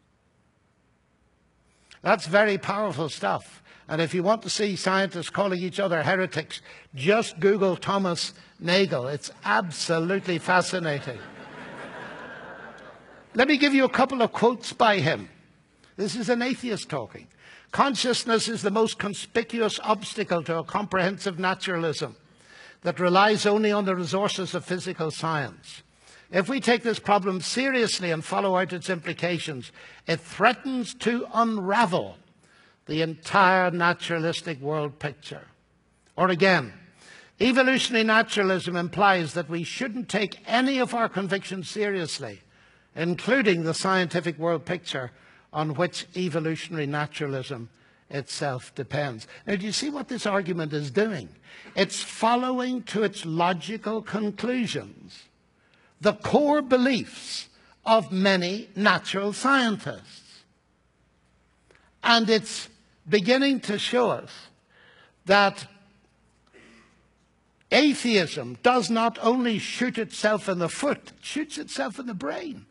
That's very powerful stuff. And if you want to see scientists calling each other heretics, just Google Thomas Nagel. It's absolutely fascinating. Let me give you a couple of quotes by him. This is an atheist talking. Consciousness is the most conspicuous obstacle to a comprehensive naturalism that relies only on the resources of physical science. If we take this problem seriously and follow out its implications, it threatens to unravel the entire naturalistic world picture. Or again, evolutionary naturalism implies that we shouldn't take any of our convictions seriously, including the scientific world picture on which evolutionary naturalism itself depends. Now, do you see what this argument is doing? It's following to its logical conclusions the core beliefs of many natural scientists. And it's beginning to show us that atheism does not only shoot itself in the foot, it shoots itself in the brain.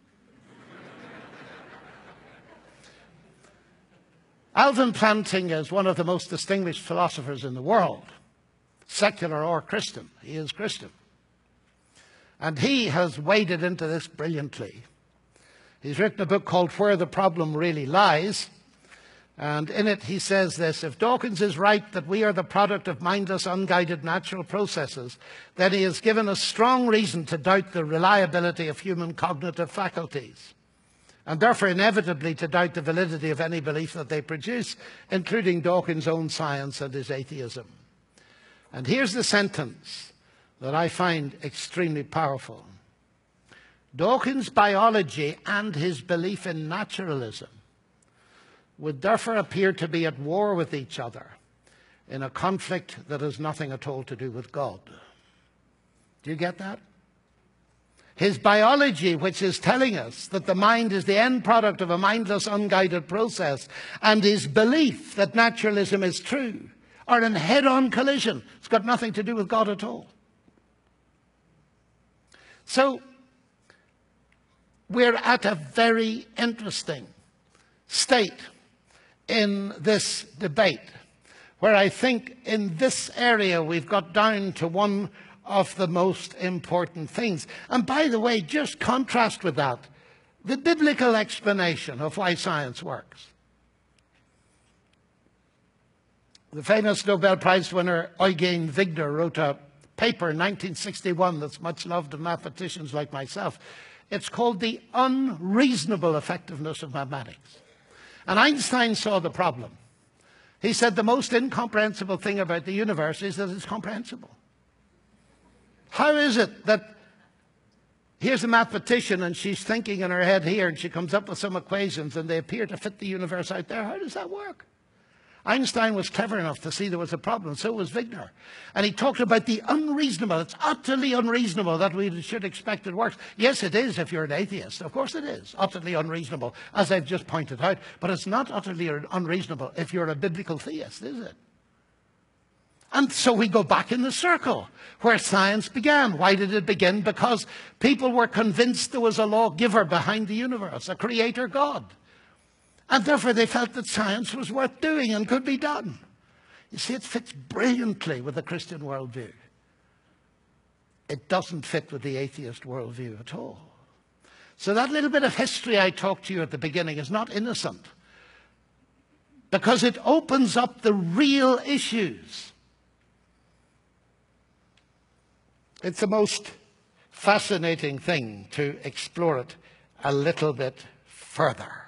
Alvin Plantinga is one of the most distinguished philosophers in the world, secular or Christian. He is Christian. And he has waded into this brilliantly. He's written a book called Where the Problem Really Lies. And in it he says this: if Dawkins is right that we are the product of mindless, unguided natural processes, then he has given us strong reason to doubt the reliability of human cognitive faculties, and therefore inevitably to doubt the validity of any belief that they produce, including Dawkins' own science and his atheism. And here's the sentence that I find extremely powerful. Dawkins' biology and his belief in naturalism would therefore appear to be at war with each other in a conflict that has nothing at all to do with God. Do you get that? His biology, which is telling us that the mind is the end product of a mindless, unguided process, and his belief that naturalism is true, are in head-on collision. It's got nothing to do with God at all. So, we're at a very interesting state in this debate, where I think in this area we've got down to one of the most important things. And by the way, just contrast with that the biblical explanation of why science works. The famous Nobel Prize winner Eugen Wigner wrote a paper in 1961 that's much loved of mathematicians like myself. It's called The Unreasonable Effectiveness of Mathematics. And Einstein saw the problem. He said the most incomprehensible thing about the universe is that it's comprehensible. How is it that here's a mathematician and she's thinking in her head here and she comes up with some equations and they appear to fit the universe out there? How does that work? Einstein was clever enough to see there was a problem, so was Wigner. And he talked about the unreasonable. It's utterly unreasonable that we should expect it works. Yes, it is if you're an atheist. Of course it is utterly unreasonable, as I've just pointed out. But it's not utterly unreasonable if you're a biblical theist, is it? And so we go back in the circle where science began. Why did it begin? Because people were convinced there was a lawgiver behind the universe, a creator God. And therefore they felt that science was worth doing and could be done. You see, it fits brilliantly with the Christian worldview. It doesn't fit with the atheist worldview at all. So that little bit of history I talked to you at the beginning is not innocent, because it opens up the real issues. It's the most fascinating thing to explore it a little bit further.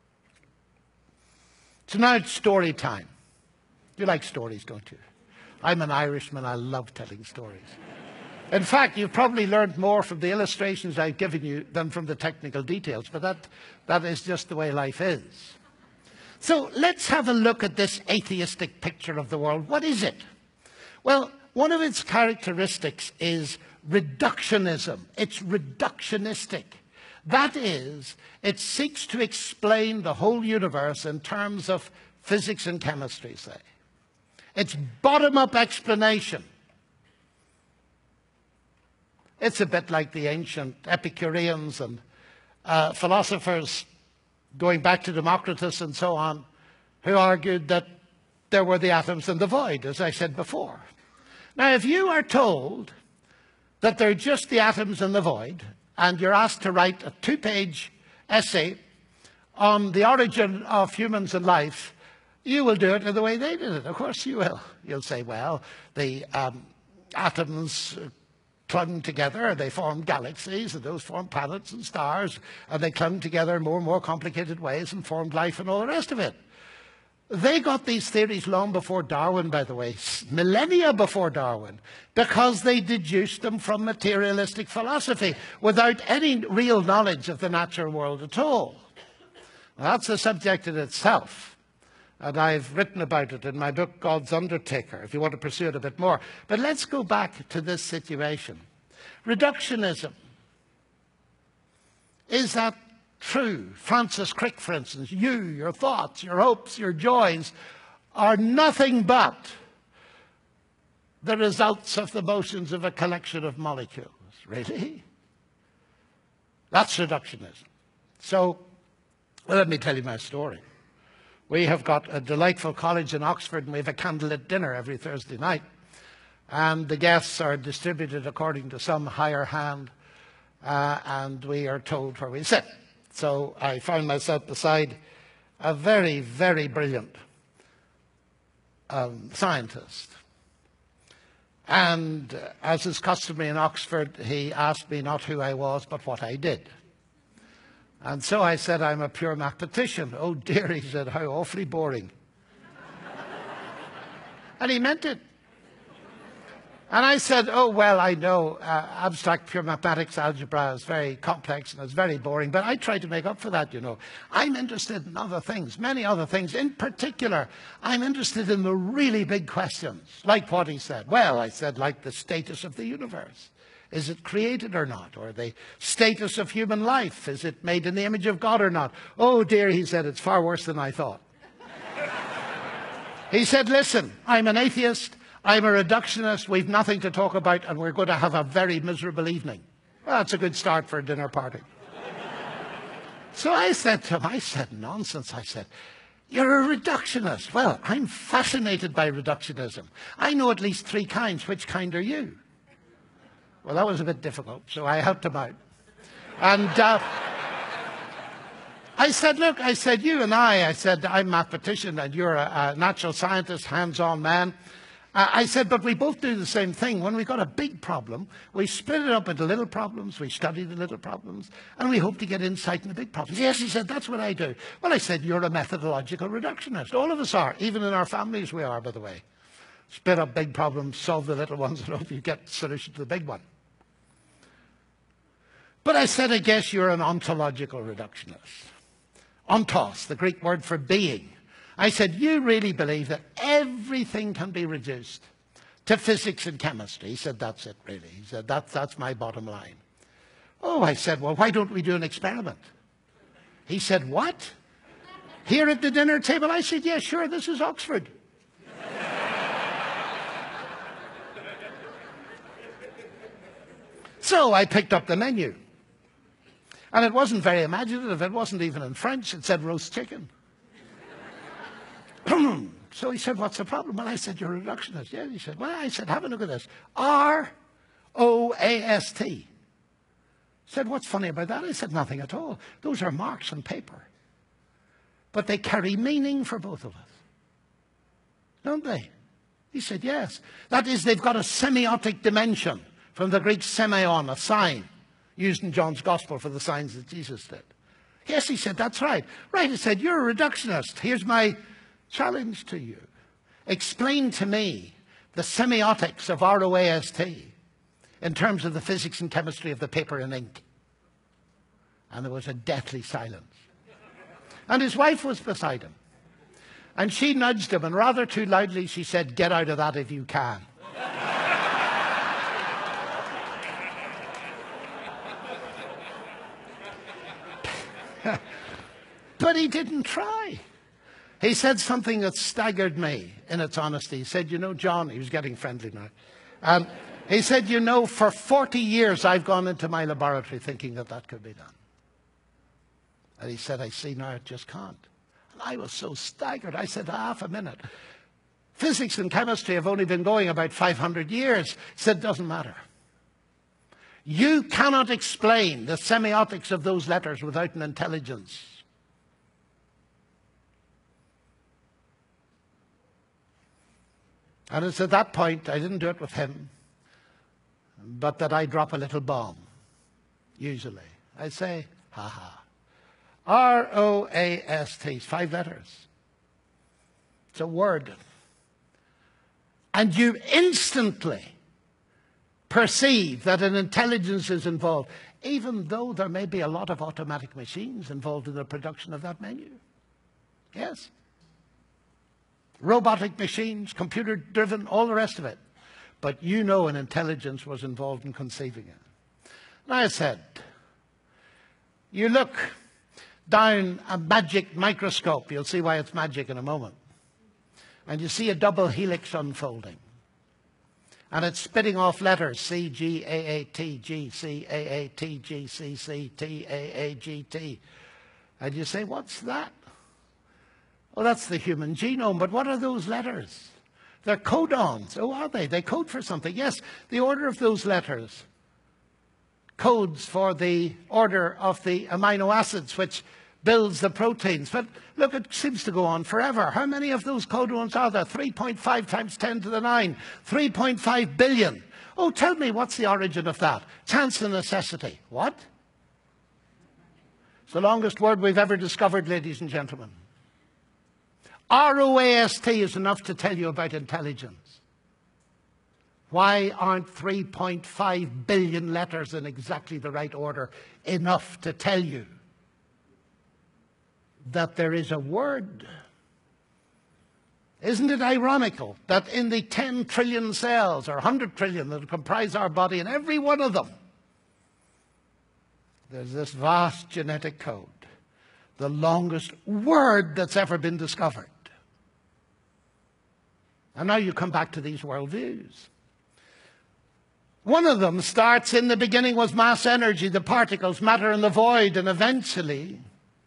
So now it's story time. You like stories, don't you? I'm an Irishman. I love telling stories. In fact, you've probably learned more from the illustrations I've given you than from the technical details, but that is just the way life is. So let's have a look at this atheistic picture of the world. What is it? Well, one of its characteristics is reductionism. It's reductionistic. That is, it seeks to explain the whole universe in terms of physics and chemistry, say. It's bottom-up explanation. It's a bit like the ancient Epicureans and philosophers going back to Democritus and so on, who argued that there were the atoms and the void, as I said before. Now, if you are told that they're just the atoms and the void, and you're asked to write a 2-page essay on the origin of humans and life, you will do it in the way they did it. Of course you will. You'll say, well, the atoms clung together, they formed galaxies, and those formed planets and stars, and they clung together in more and more complicated ways and formed life and all the rest of it. They got these theories long before Darwin, by the way, millennia before Darwin, because they deduced them from materialistic philosophy without any real knowledge of the natural world at all. Now, that's a subject in itself, and I've written about it in my book, God's Undertaker, if you want to pursue it a bit more. But let's go back to this situation. Reductionism. Is that true? Francis Crick, for instance, you, your thoughts, your hopes, your joys are nothing but the results of the motions of a collection of molecules. Really? That's reductionism. So, well, let me tell you my story. We have got a delightful college in Oxford, and we have a candlelit dinner every Thursday night. And the guests are distributed according to some higher hand, and we are told where we sit. So I found myself beside a very, very brilliant scientist. And as is customary in Oxford, he asked me not who I was, but what I did. And so I said, I'm a pure mathematician. Oh dear, he said, how awfully boring. And he meant it. And I said, oh, well, I know abstract pure mathematics, algebra is very complex and it's very boring, but I try to make up for that, you know. I'm interested in other things, many other things. In particular, I'm interested in the really big questions, like what he said. Well, I said, like the status of the universe. Is it created or not? Or the status of human life? Is it made in the image of God or not? Oh, dear, he said, it's far worse than I thought. He said, listen, I'm an atheist. I'm a reductionist, we've nothing to talk about, and we're going to have a very miserable evening. Well, that's a good start for a dinner party. So I said to him, I said, nonsense. I said, you're a reductionist. Well, I'm fascinated by reductionism. I know at least 3 kinds. Which kind are you? Well, that was a bit difficult, so I helped him out. And I said, look, I said, you and I said, I'm a mathematician, and you're a natural scientist, hands-on man. I said, but we both do the same thing. When we've got a big problem, we split it up into little problems, we study the little problems, and we hope to get insight in the big problems. Yes, he said, that's what I do. Well, I said, you're a methodological reductionist. All of us are. Even in our families we are, by the way. Split up big problems, solve the little ones, and hope you get the solution to the big one. But I said, I guess you're an ontological reductionist. Ontos, the Greek word for being. I said, you really believe that everything can be reduced to physics and chemistry? He said, that's it, really. He said, that's my bottom line. Oh, I said, well, why don't we do an experiment? He said, what? Here at the dinner table? I said, yeah, sure, this is Oxford. So I picked up the menu. And it wasn't very imaginative. It wasn't even in French. It said roast chicken. So he said, what's the problem? Well, I said, you're a reductionist. Yeah, he said, well, I said, have a look at this. R-O-A-S-T. He said, what's funny about that? I said, nothing at all. Those are marks on paper. But they carry meaning for both of us. Don't they? He said, yes. That is, they've got a semiotic dimension from the Greek semeion, a sign, used in John's Gospel for the signs that Jesus did. Yes, he said, that's right. Right, he said, you're a reductionist. Here's my challenge to you. Explain to me the semiotics of ROAST in terms of the physics and chemistry of the paper and ink. And there was a deathly silence. And his wife was beside him. And she nudged him, and rather too loudly she said, get out of that if you can. But he didn't try. He said something that staggered me in its honesty. He said, you know, John, he was getting friendly now. He said, you know, for 40 years I've gone into my laboratory thinking that that could be done. And he said, I see now it just can't. And I was so staggered. I said, half a minute. Physics and chemistry have only been going about 500 years. He said, doesn't matter. You cannot explain the semiotics of those letters without an intelligence. And it's at that point, I didn't do it with him, but that I drop a little bomb, usually. I say, ha-ha. R-O-A-S-T, 5 letters. It's a word. And you instantly perceive that an intelligence is involved, even though there may be a lot of automatic machines involved in the production of that menu. Yes. Robotic machines, computer-driven, all the rest of it. But you know an intelligence was involved in conceiving it. And I said, you look down a magic microscope, you'll see why it's magic in a moment, and you see a double helix unfolding. And it's spitting off letters, C, G, A, A, T, G, C, A, A, T, G, C, C, T, A, A, G, T. And you say, what's that? Oh, that's the human genome, but what are those letters? They're codons. Oh, are they? They code for something. Yes, the order of those letters codes for the order of the amino acids, which builds the proteins. But look, it seems to go on forever. How many of those codons are there? 3.5 times 10 to the 9. 3.5 billion. Oh, tell me, what's the origin of that? Chance and necessity. What? It's the longest word we've ever discovered, ladies and gentlemen. ROAST is enough to tell you about intelligence. Why aren't 3.5 billion letters in exactly the right order enough to tell you that there is a word? Isn't it ironical that in the 10 trillion cells, or 100 trillion that comprise our body, in every one of them, there's this vast genetic code, the longest word that's ever been discovered. And now you come back to these worldviews. One of them starts, in the beginning was mass energy, the particles, matter and the void, and eventually,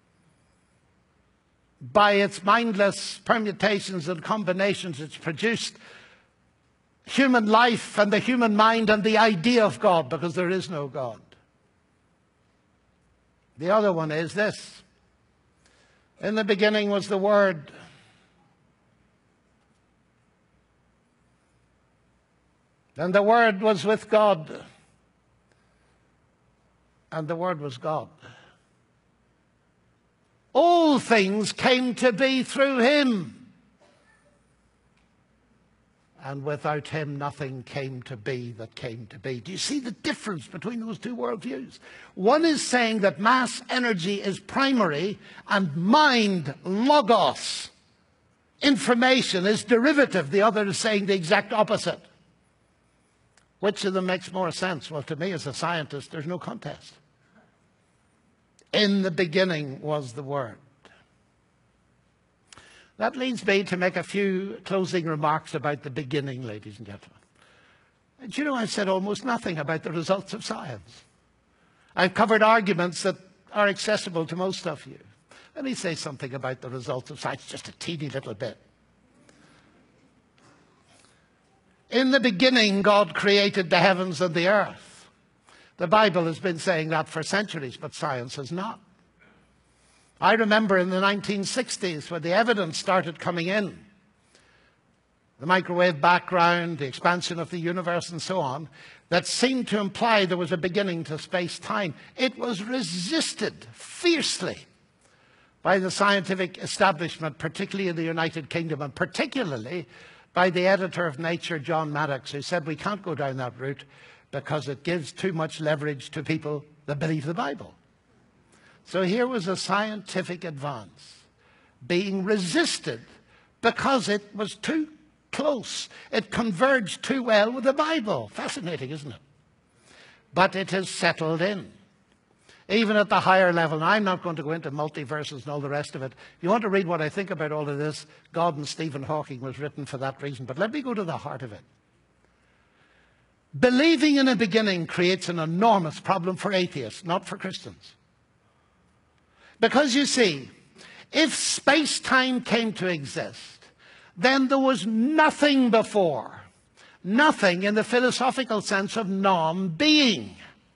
by its mindless permutations and combinations, it's produced human life and the human mind and the idea of God, because there is no God. The other one is this. In the beginning was the Word. And the Word was with God. And the Word was God. All things came to be through Him. And without Him, nothing came to be that came to be. Do you see the difference between those two worldviews? One is saying that mass energy is primary and mind, logos, information, is derivative. The other is saying the exact opposite. Which of them makes more sense? Well, to me as a scientist, there's no contest. In the beginning was the Word. That leads me to make a few closing remarks about the beginning, ladies and gentlemen. And you know, I've said almost nothing about the results of science. I've covered arguments that are accessible to most of you. Let me say something about the results of science, just a teeny little bit. In the beginning, God created the heavens and the earth. The Bible has been saying that for centuries, but science has not. I remember in the 1960s when the evidence started coming in, the microwave background, the expansion of the universe and so on, that seemed to imply there was a beginning to space-time. It was resisted fiercely by the scientific establishment, particularly in the United Kingdom, and particularly by the editor of Nature, John Maddox, who said we can't go down that route because it gives too much leverage to people that believe the Bible. So here was a scientific advance being resisted because it was too close. It converged too well with the Bible. Fascinating, isn't it? But it has settled in. Even at the higher level, now I'm not going to go into multiverses and all the rest of it. If you want to read what I think about all of this, God and Stephen Hawking was written for that reason. But let me go to the heart of it. Believing in a beginning creates an enormous problem for atheists, not for Christians. Because you see, if space-time came to exist, then there was nothing before. Nothing in the philosophical sense of non-being.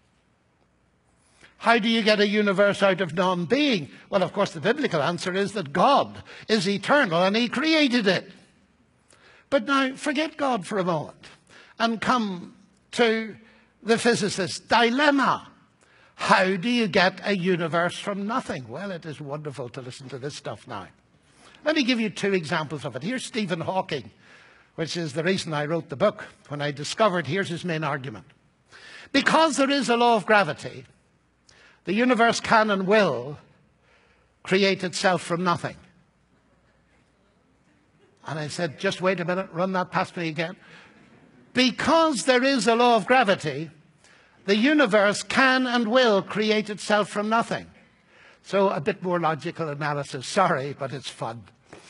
How do you get a universe out of non-being? Well, of course, the biblical answer is that God is eternal and he created it. But now, forget God for a moment and come to the physicist's dilemma. How do you get a universe from nothing? Well, it is wonderful to listen to this stuff now. Let me give you two examples of it. Here's Stephen Hawking, which is the reason I wrote the book. When I discovered, here's his main argument. Because there is a law of gravity, the universe can and will create itself from nothing. And I said, just wait a minute, run that past me again. Because there is a law of gravity, the universe can and will create itself from nothing. So a bit more logical analysis. Sorry, but it's fun.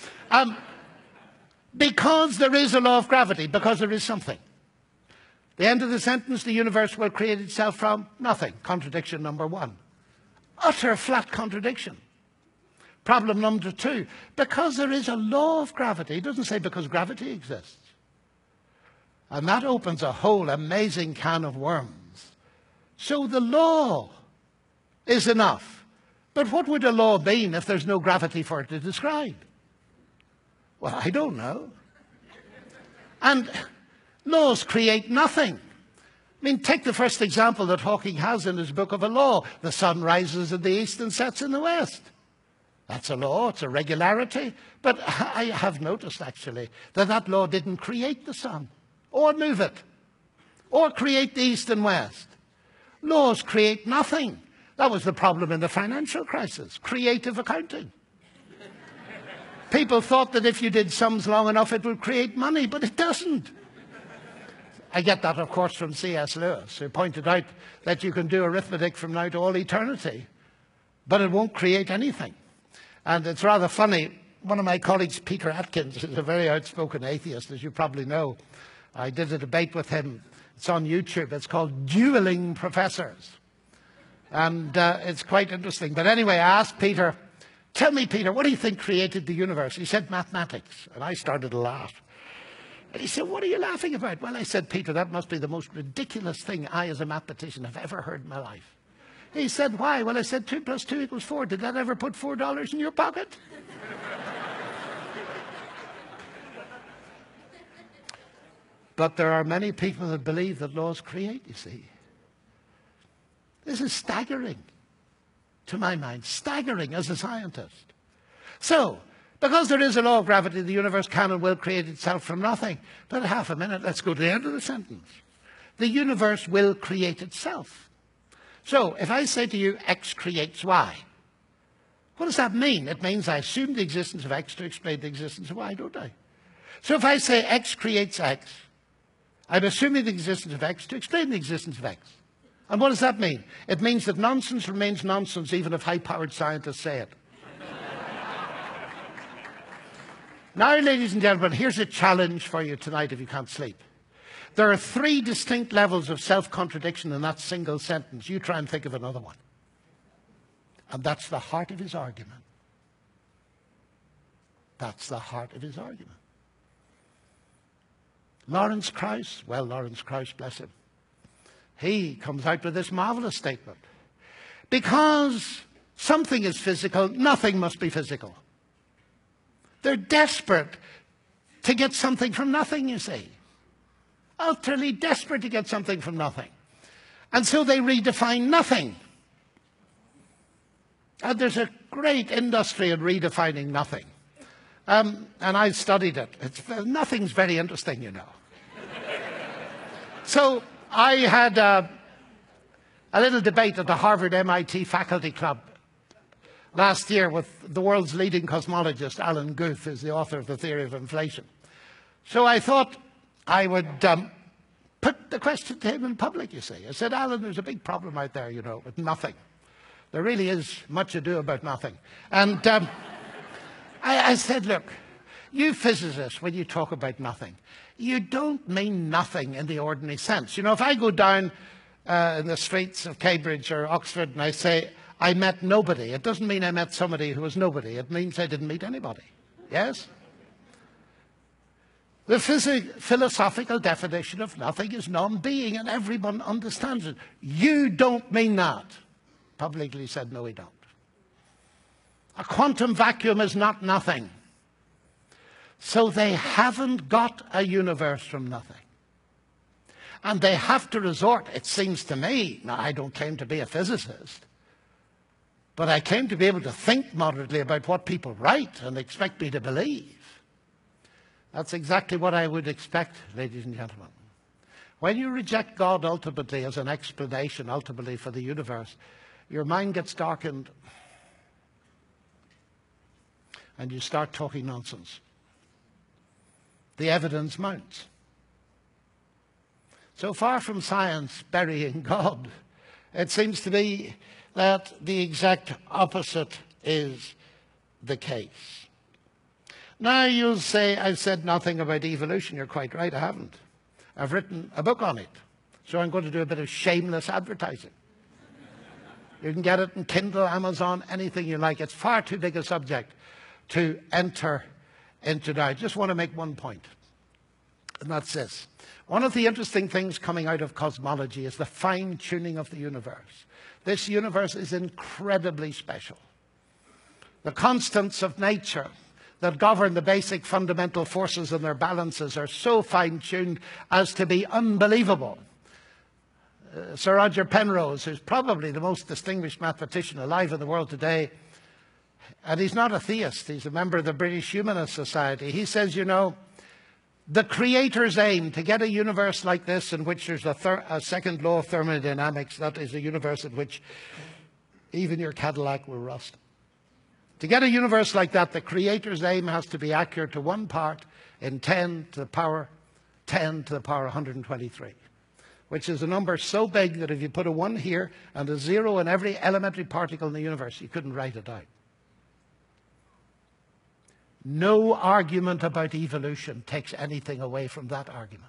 Because there is a law of gravity, because there is something. The end of the sentence, the universe will create itself from nothing. Contradiction number one. Utter flat contradiction. Problem number two. Because there is a law of gravity. It doesn't say because gravity exists. And that opens a whole amazing can of worms. So the law is enough. But what would a law mean if there's no gravity for it to describe? Well, I don't know. And laws create nothing. I mean, take the first example that Hawking has in his book of a law. The sun rises in the east and sets in the west. That's a law, it's a regularity. But I have noticed, actually, that that law didn't create the sun, or move it, or create the east and west. Laws create nothing. That was the problem in the financial crisis, creative accounting. People thought that if you did sums long enough, it would create money, but it doesn't. I get that, of course, from C.S. Lewis, who pointed out that you can do arithmetic from now to all eternity, but it won't create anything. And it's rather funny. One of my colleagues, Peter Atkins, is a very outspoken atheist, as you probably know. I did a debate with him. It's on YouTube. It's called Dueling Professors. And it's quite interesting. But anyway, I asked Peter, tell me, Peter, what do you think created the universe? He said mathematics. And I started to laugh. And he said, what are you laughing about? Well, I said, Peter, that must be the most ridiculous thing I, as a mathematician, have ever heard in my life. He said, why? Well, I said, 2 + 2 = 4. Did that ever put $4 in your pocket? But there are many people that believe that laws create, you see. This is staggering, to my mind, staggering as a scientist. So, because there is a law of gravity, the universe can and will create itself from nothing. But half a minute, let's go to the end of the sentence. The universe will create itself. So, if I say to you, X creates Y, what does that mean? It means I assume the existence of X to explain the existence of Y, don't I? So if I say X creates X, I'm assuming the existence of X to explain the existence of X. And what does that mean? It means that nonsense remains nonsense even if high-powered scientists say it. Now, ladies and gentlemen, here's a challenge for you tonight if you can't sleep. There are 3 distinct levels of self-contradiction in that single sentence. You try and think of another one. And that's the heart of his argument. That's the heart of his argument. Lawrence Krauss, well, Lawrence Krauss, bless him, he comes out with this marvelous statement. Because something is physical, nothing must be physical. They're desperate to get something from nothing, you see. Utterly desperate to get something from nothing. And so they redefine nothing. And there's a great industry in redefining nothing. And I've studied it. Nothing's very interesting, you know. So I had a little debate at the Harvard-MIT Faculty Club last year with the world's leading cosmologist, Alan Guth, who's the author of The Theory of Inflation. So I thought I would put the question to him in public, you see. I said, Alan, there's a big problem out there, you know, with nothing. There really is much ado about nothing. And I said, look, you physicists, when you talk about nothing, you don't mean nothing in the ordinary sense. You know, if I go down in the streets of Cambridge or Oxford and I say, I met nobody, it doesn't mean I met somebody who was nobody. It means I didn't meet anybody. Yes? The philosophical definition of nothing is non-being, and everyone understands it. You don't mean that. Publicly said, no, we don't. A quantum vacuum is not nothing. So they haven't got a universe from nothing. And they have to resort, it seems to me, now I don't claim to be a physicist, but I claim to be able to think moderately about what people write and expect me to believe. That's exactly what I would expect, ladies and gentlemen. When you reject God ultimately as an explanation, ultimately for the universe, your mind gets darkened and you start talking nonsense. The evidence mounts. So far from science burying God, it seems to me that the exact opposite is the case. Now you'll say, I've said nothing about evolution. You're quite right, I haven't. I've written a book on it. So I'm going to do a bit of shameless advertising. You can get it in Kindle, Amazon, anything you like. It's far too big a subject to enter into now. I just want to make one point, and that's this. One of the interesting things coming out of cosmology is the fine-tuning of the universe. This universe is incredibly special. The constants of nature that govern the basic fundamental forces and their balances are so fine-tuned as to be unbelievable. Sir Roger Penrose, who's probably the most distinguished mathematician alive in the world today, and he's not a theist, he's a member of the British Humanist Society, he says, you know, the Creator's aim to get a universe like this in which there's a second law of thermodynamics, that is a universe in which even your Cadillac will rust. To get a universe like that, the Creator's aim has to be accurate to 1 part in 10 to the power 123, which is a number so big that if you put a 1 here and a 0 in every elementary particle in the universe, you couldn't write it out. No argument about evolution takes anything away from that argument.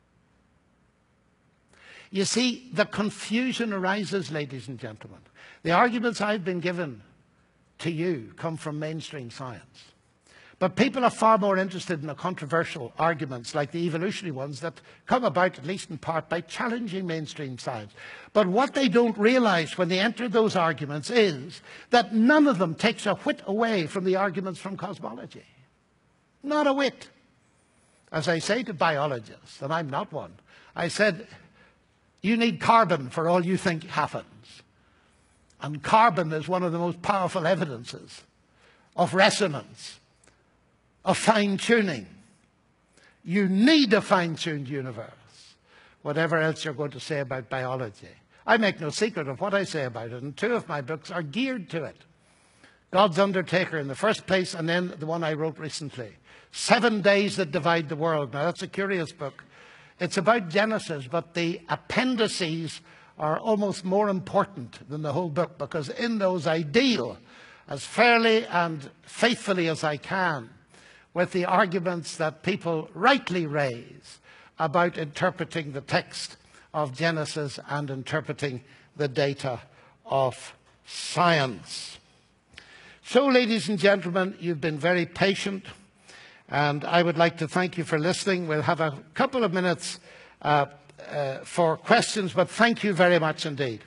You see, the confusion arises, ladies and gentlemen. The arguments I've been given to you come from mainstream science. But people are far more interested in the controversial arguments like the evolutionary ones that come about, at least in part, by challenging mainstream science. But what they don't realize when they enter those arguments is that none of them takes a whit away from the arguments from cosmology. Not a whit. As I say to biologists, and I'm not one, I said, you need carbon for all you think happens. And carbon is one of the most powerful evidences of resonance, of fine-tuning. You need a fine-tuned universe, whatever else you're going to say about biology. I make no secret of what I say about it, and 2 of my books are geared to it. God's Undertaker in the first place, and then the one I wrote recently, 7 Days That Divide the World. Now, that's a curious book. It's about Genesis, but the appendices are almost more important than the whole book, because in those I deal as fairly and faithfully as I can with the arguments that people rightly raise about interpreting the text of Genesis and interpreting the data of science. So, ladies and gentlemen, you've been very patient. And I would like to thank you for listening. We'll have a couple of minutes for questions, but thank you very much indeed.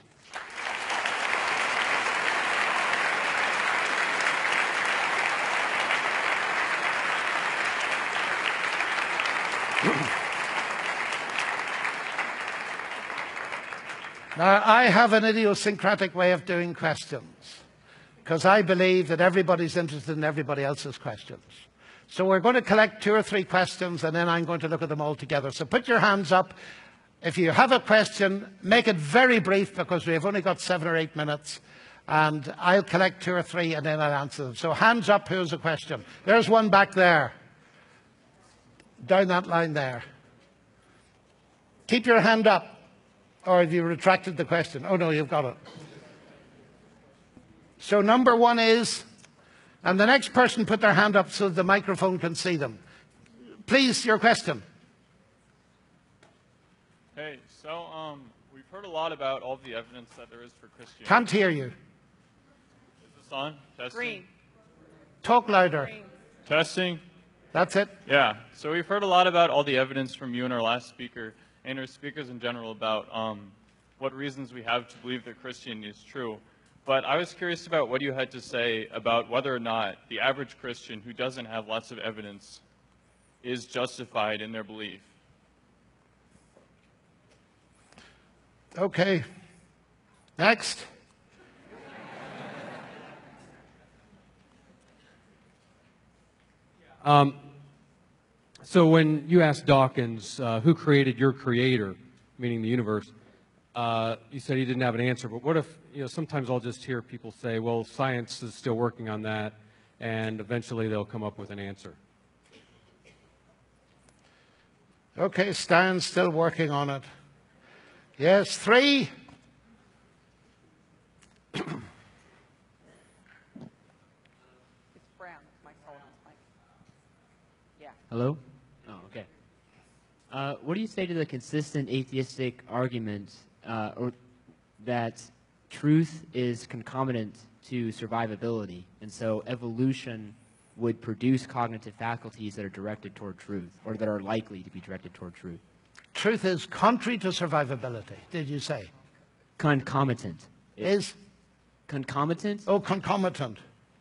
Now, I have an idiosyncratic way of doing questions because I believe that everybody's interested in everybody else's questions. So we're going to collect 2 or 3 questions, and then I'm going to look at them all together. So put your hands up. If you have a question, make it very brief because we've only got 7 or 8 minutes. And I'll collect 2 or 3, and then I'll answer them. So hands up, who has a question? There's one back there. Down that line there. Keep your hand up. Or have you retracted the question? Oh, no, you've got it. So number 1 is, and the next person put their hand up so the microphone can see them. Please, your question. Hey, so we've heard a lot about all the evidence that there is for Christianity. Can't hear you. Is this on? Testing? Green. Talk louder. Green. Testing? That's it. Yeah. So we've heard a lot about all the evidence from you and our last speaker, and our speakers in general, about what reasons we have to believe that Christianity is true. But I was curious about what you had to say about whether or not the average Christian who doesn't have lots of evidence is justified in their belief. Okay. Next. So when you asked Dawkins who created your creator, meaning the universe, you said he didn't have an answer. But what if, sometimes I'll just hear people say, well, science is still working on that, and eventually they'll come up with an answer. Okay, Stan's still working on it. Yes, 3. It's brown. My phone. Yeah. Hello? Oh, okay. What do you say to the consistent atheistic argument or that truth is concomitant to survivability, and so evolution would produce cognitive faculties that are directed toward truth, or that are likely to be directed toward truth? Truth is contrary to survivability, did you say? Concomitant. Is? Concomitant? Oh, concomitant.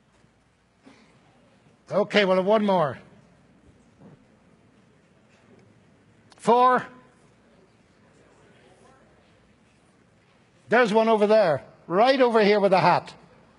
Okay, well, one more. 4. There's one over there, right over here with a hat.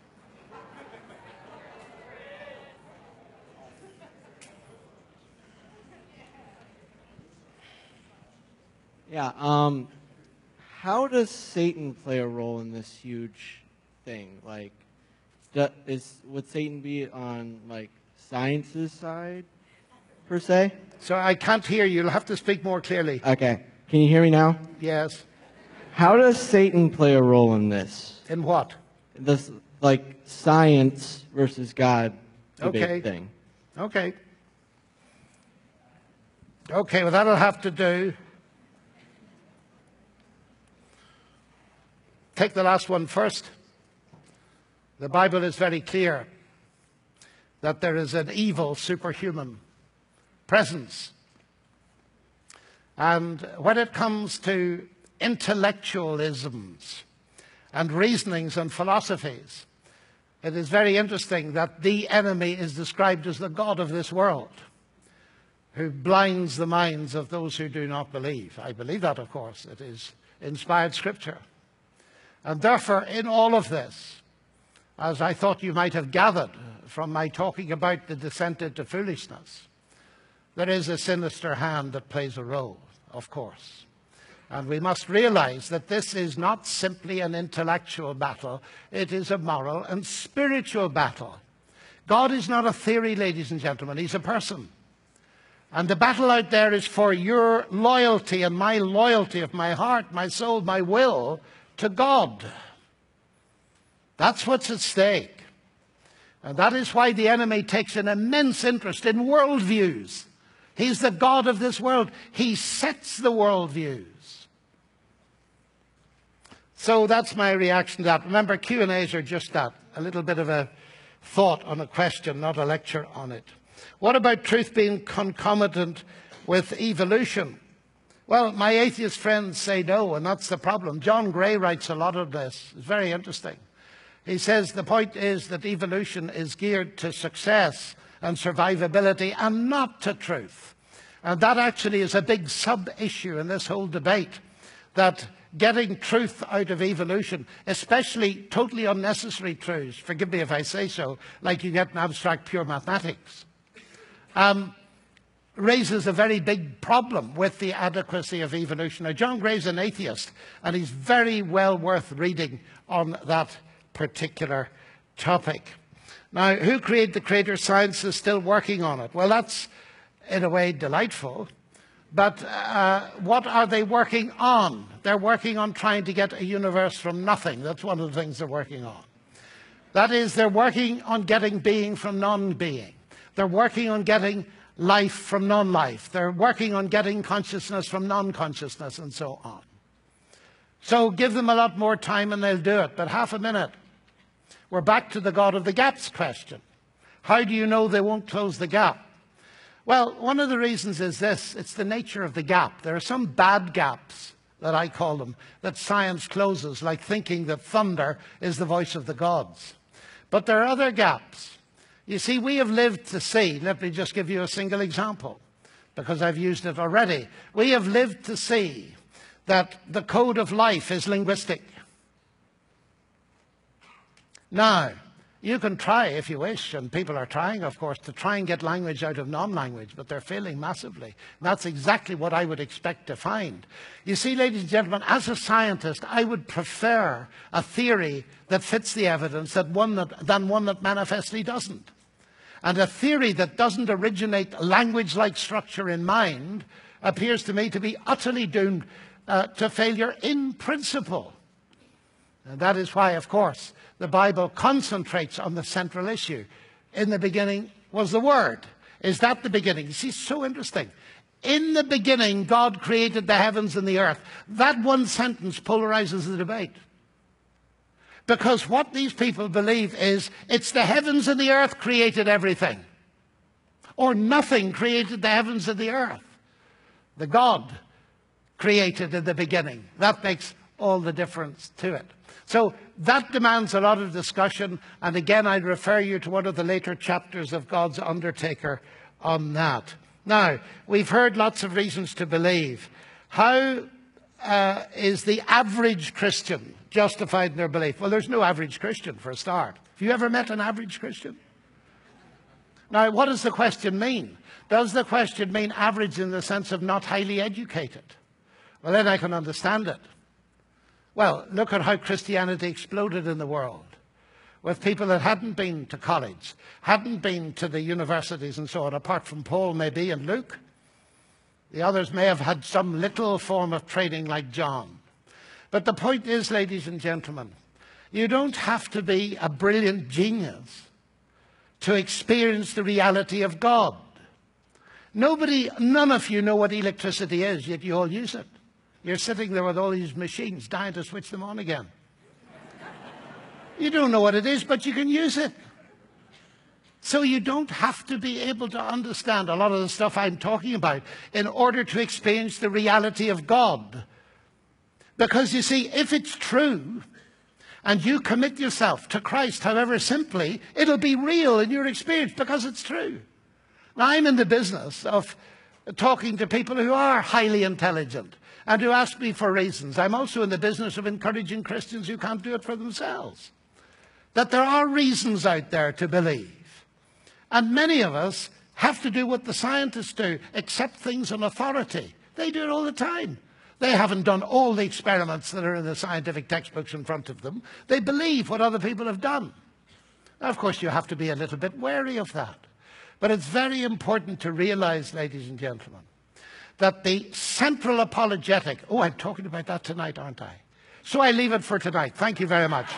Yeah, how does Satan play a role in this huge thing? Like, would Satan be on, like, science's side, per se? So I can't hear you. You'll have to speak more clearly. Okay. Can you hear me now? Yes. How does Satan play a role in this? In what? This, like, science versus God debate Okay. thing. Okay. Okay, well, that'll have to do. Take the last one first. The Bible is very clear that there is an evil superhuman presence. And when it comes to intellectualisms and reasonings and philosophies, it is very interesting that the enemy is described as the god of this world, who blinds the minds of those who do not believe. I believe that, of course. It is inspired scripture. And therefore, in all of this, as I thought you might have gathered from my talking about the descent into foolishness, there is a sinister hand that plays a role, of course. And we must realize that this is not simply an intellectual battle, it is a moral and spiritual battle. God is not a theory, ladies and gentlemen, he's a person. And the battle out there is for your loyalty and my loyalty of my heart, my soul, my will to God. That's what's at stake. And that is why the enemy takes an immense interest in worldviews. He's the God of this world. He sets the worldviews. So that's my reaction to that. Remember, Q&As are just that, a little bit of a thought on a question, not a lecture on it. What about truth being concomitant with evolution? Well, my atheist friends say no, and that's the problem. John Gray writes a lot of this. It's very interesting. He says the point is that evolution is geared to success and survivability and not to truth. And that actually is a big sub-issue in this whole debate, that getting truth out of evolution, especially totally unnecessary truths, forgive me if I say so, like you get in abstract pure mathematics, raises a very big problem with the adequacy of evolution. Now, John Gray's an atheist, and he's very well worth reading on that particular topic. Now, who created the Creator? Science is still working on it. Well, that's, in a way, delightful. But what are they working on? They're working on trying to get a universe from nothing. That's one of the things they're working on. That is, they're working on getting being from non-being. They're working on getting life from non-life. They're working on getting consciousness from non-consciousness, and so on. So give them a lot more time and they'll do it. But half a minute. We're back to the God of the gaps question. How do you know they won't close the gap? Well, one of the reasons is this. It's the nature of the gap. There are some bad gaps, that I call them, that science closes, like thinking that thunder is the voice of the gods. But there are other gaps. You see, we have lived to see, let me just give you a single example, because I've used it already. We have lived to see that the code of life is linguistic. Now, you can try if you wish, and people are trying, of course, to try and get language out of non-language, but they're failing massively. And that's exactly what I would expect to find. You see, ladies and gentlemen, as a scientist, I would prefer a theory that fits the evidence than one that manifestly doesn't. And a theory that doesn't originate language-like structure in mind appears to me to be utterly doomed to failure in principle. And that is why, of course, the Bible concentrates on the central issue. In the beginning was the Word. Is that the beginning? You see, it's so interesting. In the beginning, God created the heavens and the earth. That one sentence polarizes the debate. Because what these people believe is it's the heavens and the earth created everything. Or nothing created the heavens and the earth. The God created in the beginning. That makes all the difference to it. So that demands a lot of discussion, and again I'd refer you to one of the later chapters of God's Undertaker on that. Now, we've heard lots of reasons to believe. How is the average Christian justified in their belief? Well, there's no average Christian, for a start. Have you ever met an average Christian? Now, what does the question mean? Does the question mean average in the sense of not highly educated? Well, then I can understand it. Well, look at how Christianity exploded in the world, with people that hadn't been to college, hadn't been to the universities and so on, apart from Paul maybe and Luke. The others may have had some little form of training like John. But the point is, ladies and gentlemen, you don't have to be a brilliant genius to experience the reality of God. None of you know what electricity is, yet you all use it. You're sitting there with all these machines, dying to switch them on again. You don't know what it is, but you can use it. So you don't have to be able to understand a lot of the stuff I'm talking about in order to experience the reality of God. Because you see, if it's true, and you commit yourself to Christ, however simply, it'll be real in your experience because it's true. Now, I'm in the business of talking to people who are highly intelligent and who ask me for reasons. I'm also in the business of encouraging Christians who can't do it for themselves, that there are reasons out there to believe. And many of us have to do what the scientists do, accept things on authority. They do it all the time. They haven't done all the experiments that are in the scientific textbooks in front of them. They believe what other people have done. Now, of course, you have to be a little bit wary of that. But it's very important to realize, ladies and gentlemen, that the central apologetic, oh, I'm talking about that tonight, aren't I? So I leave it for tonight. Thank you very much.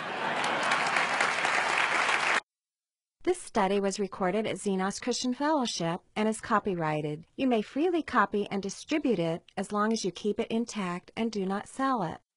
This study was recorded at Xenos Christian Fellowship and is copyrighted. You may freely copy and distribute it as long as you keep it intact and do not sell it.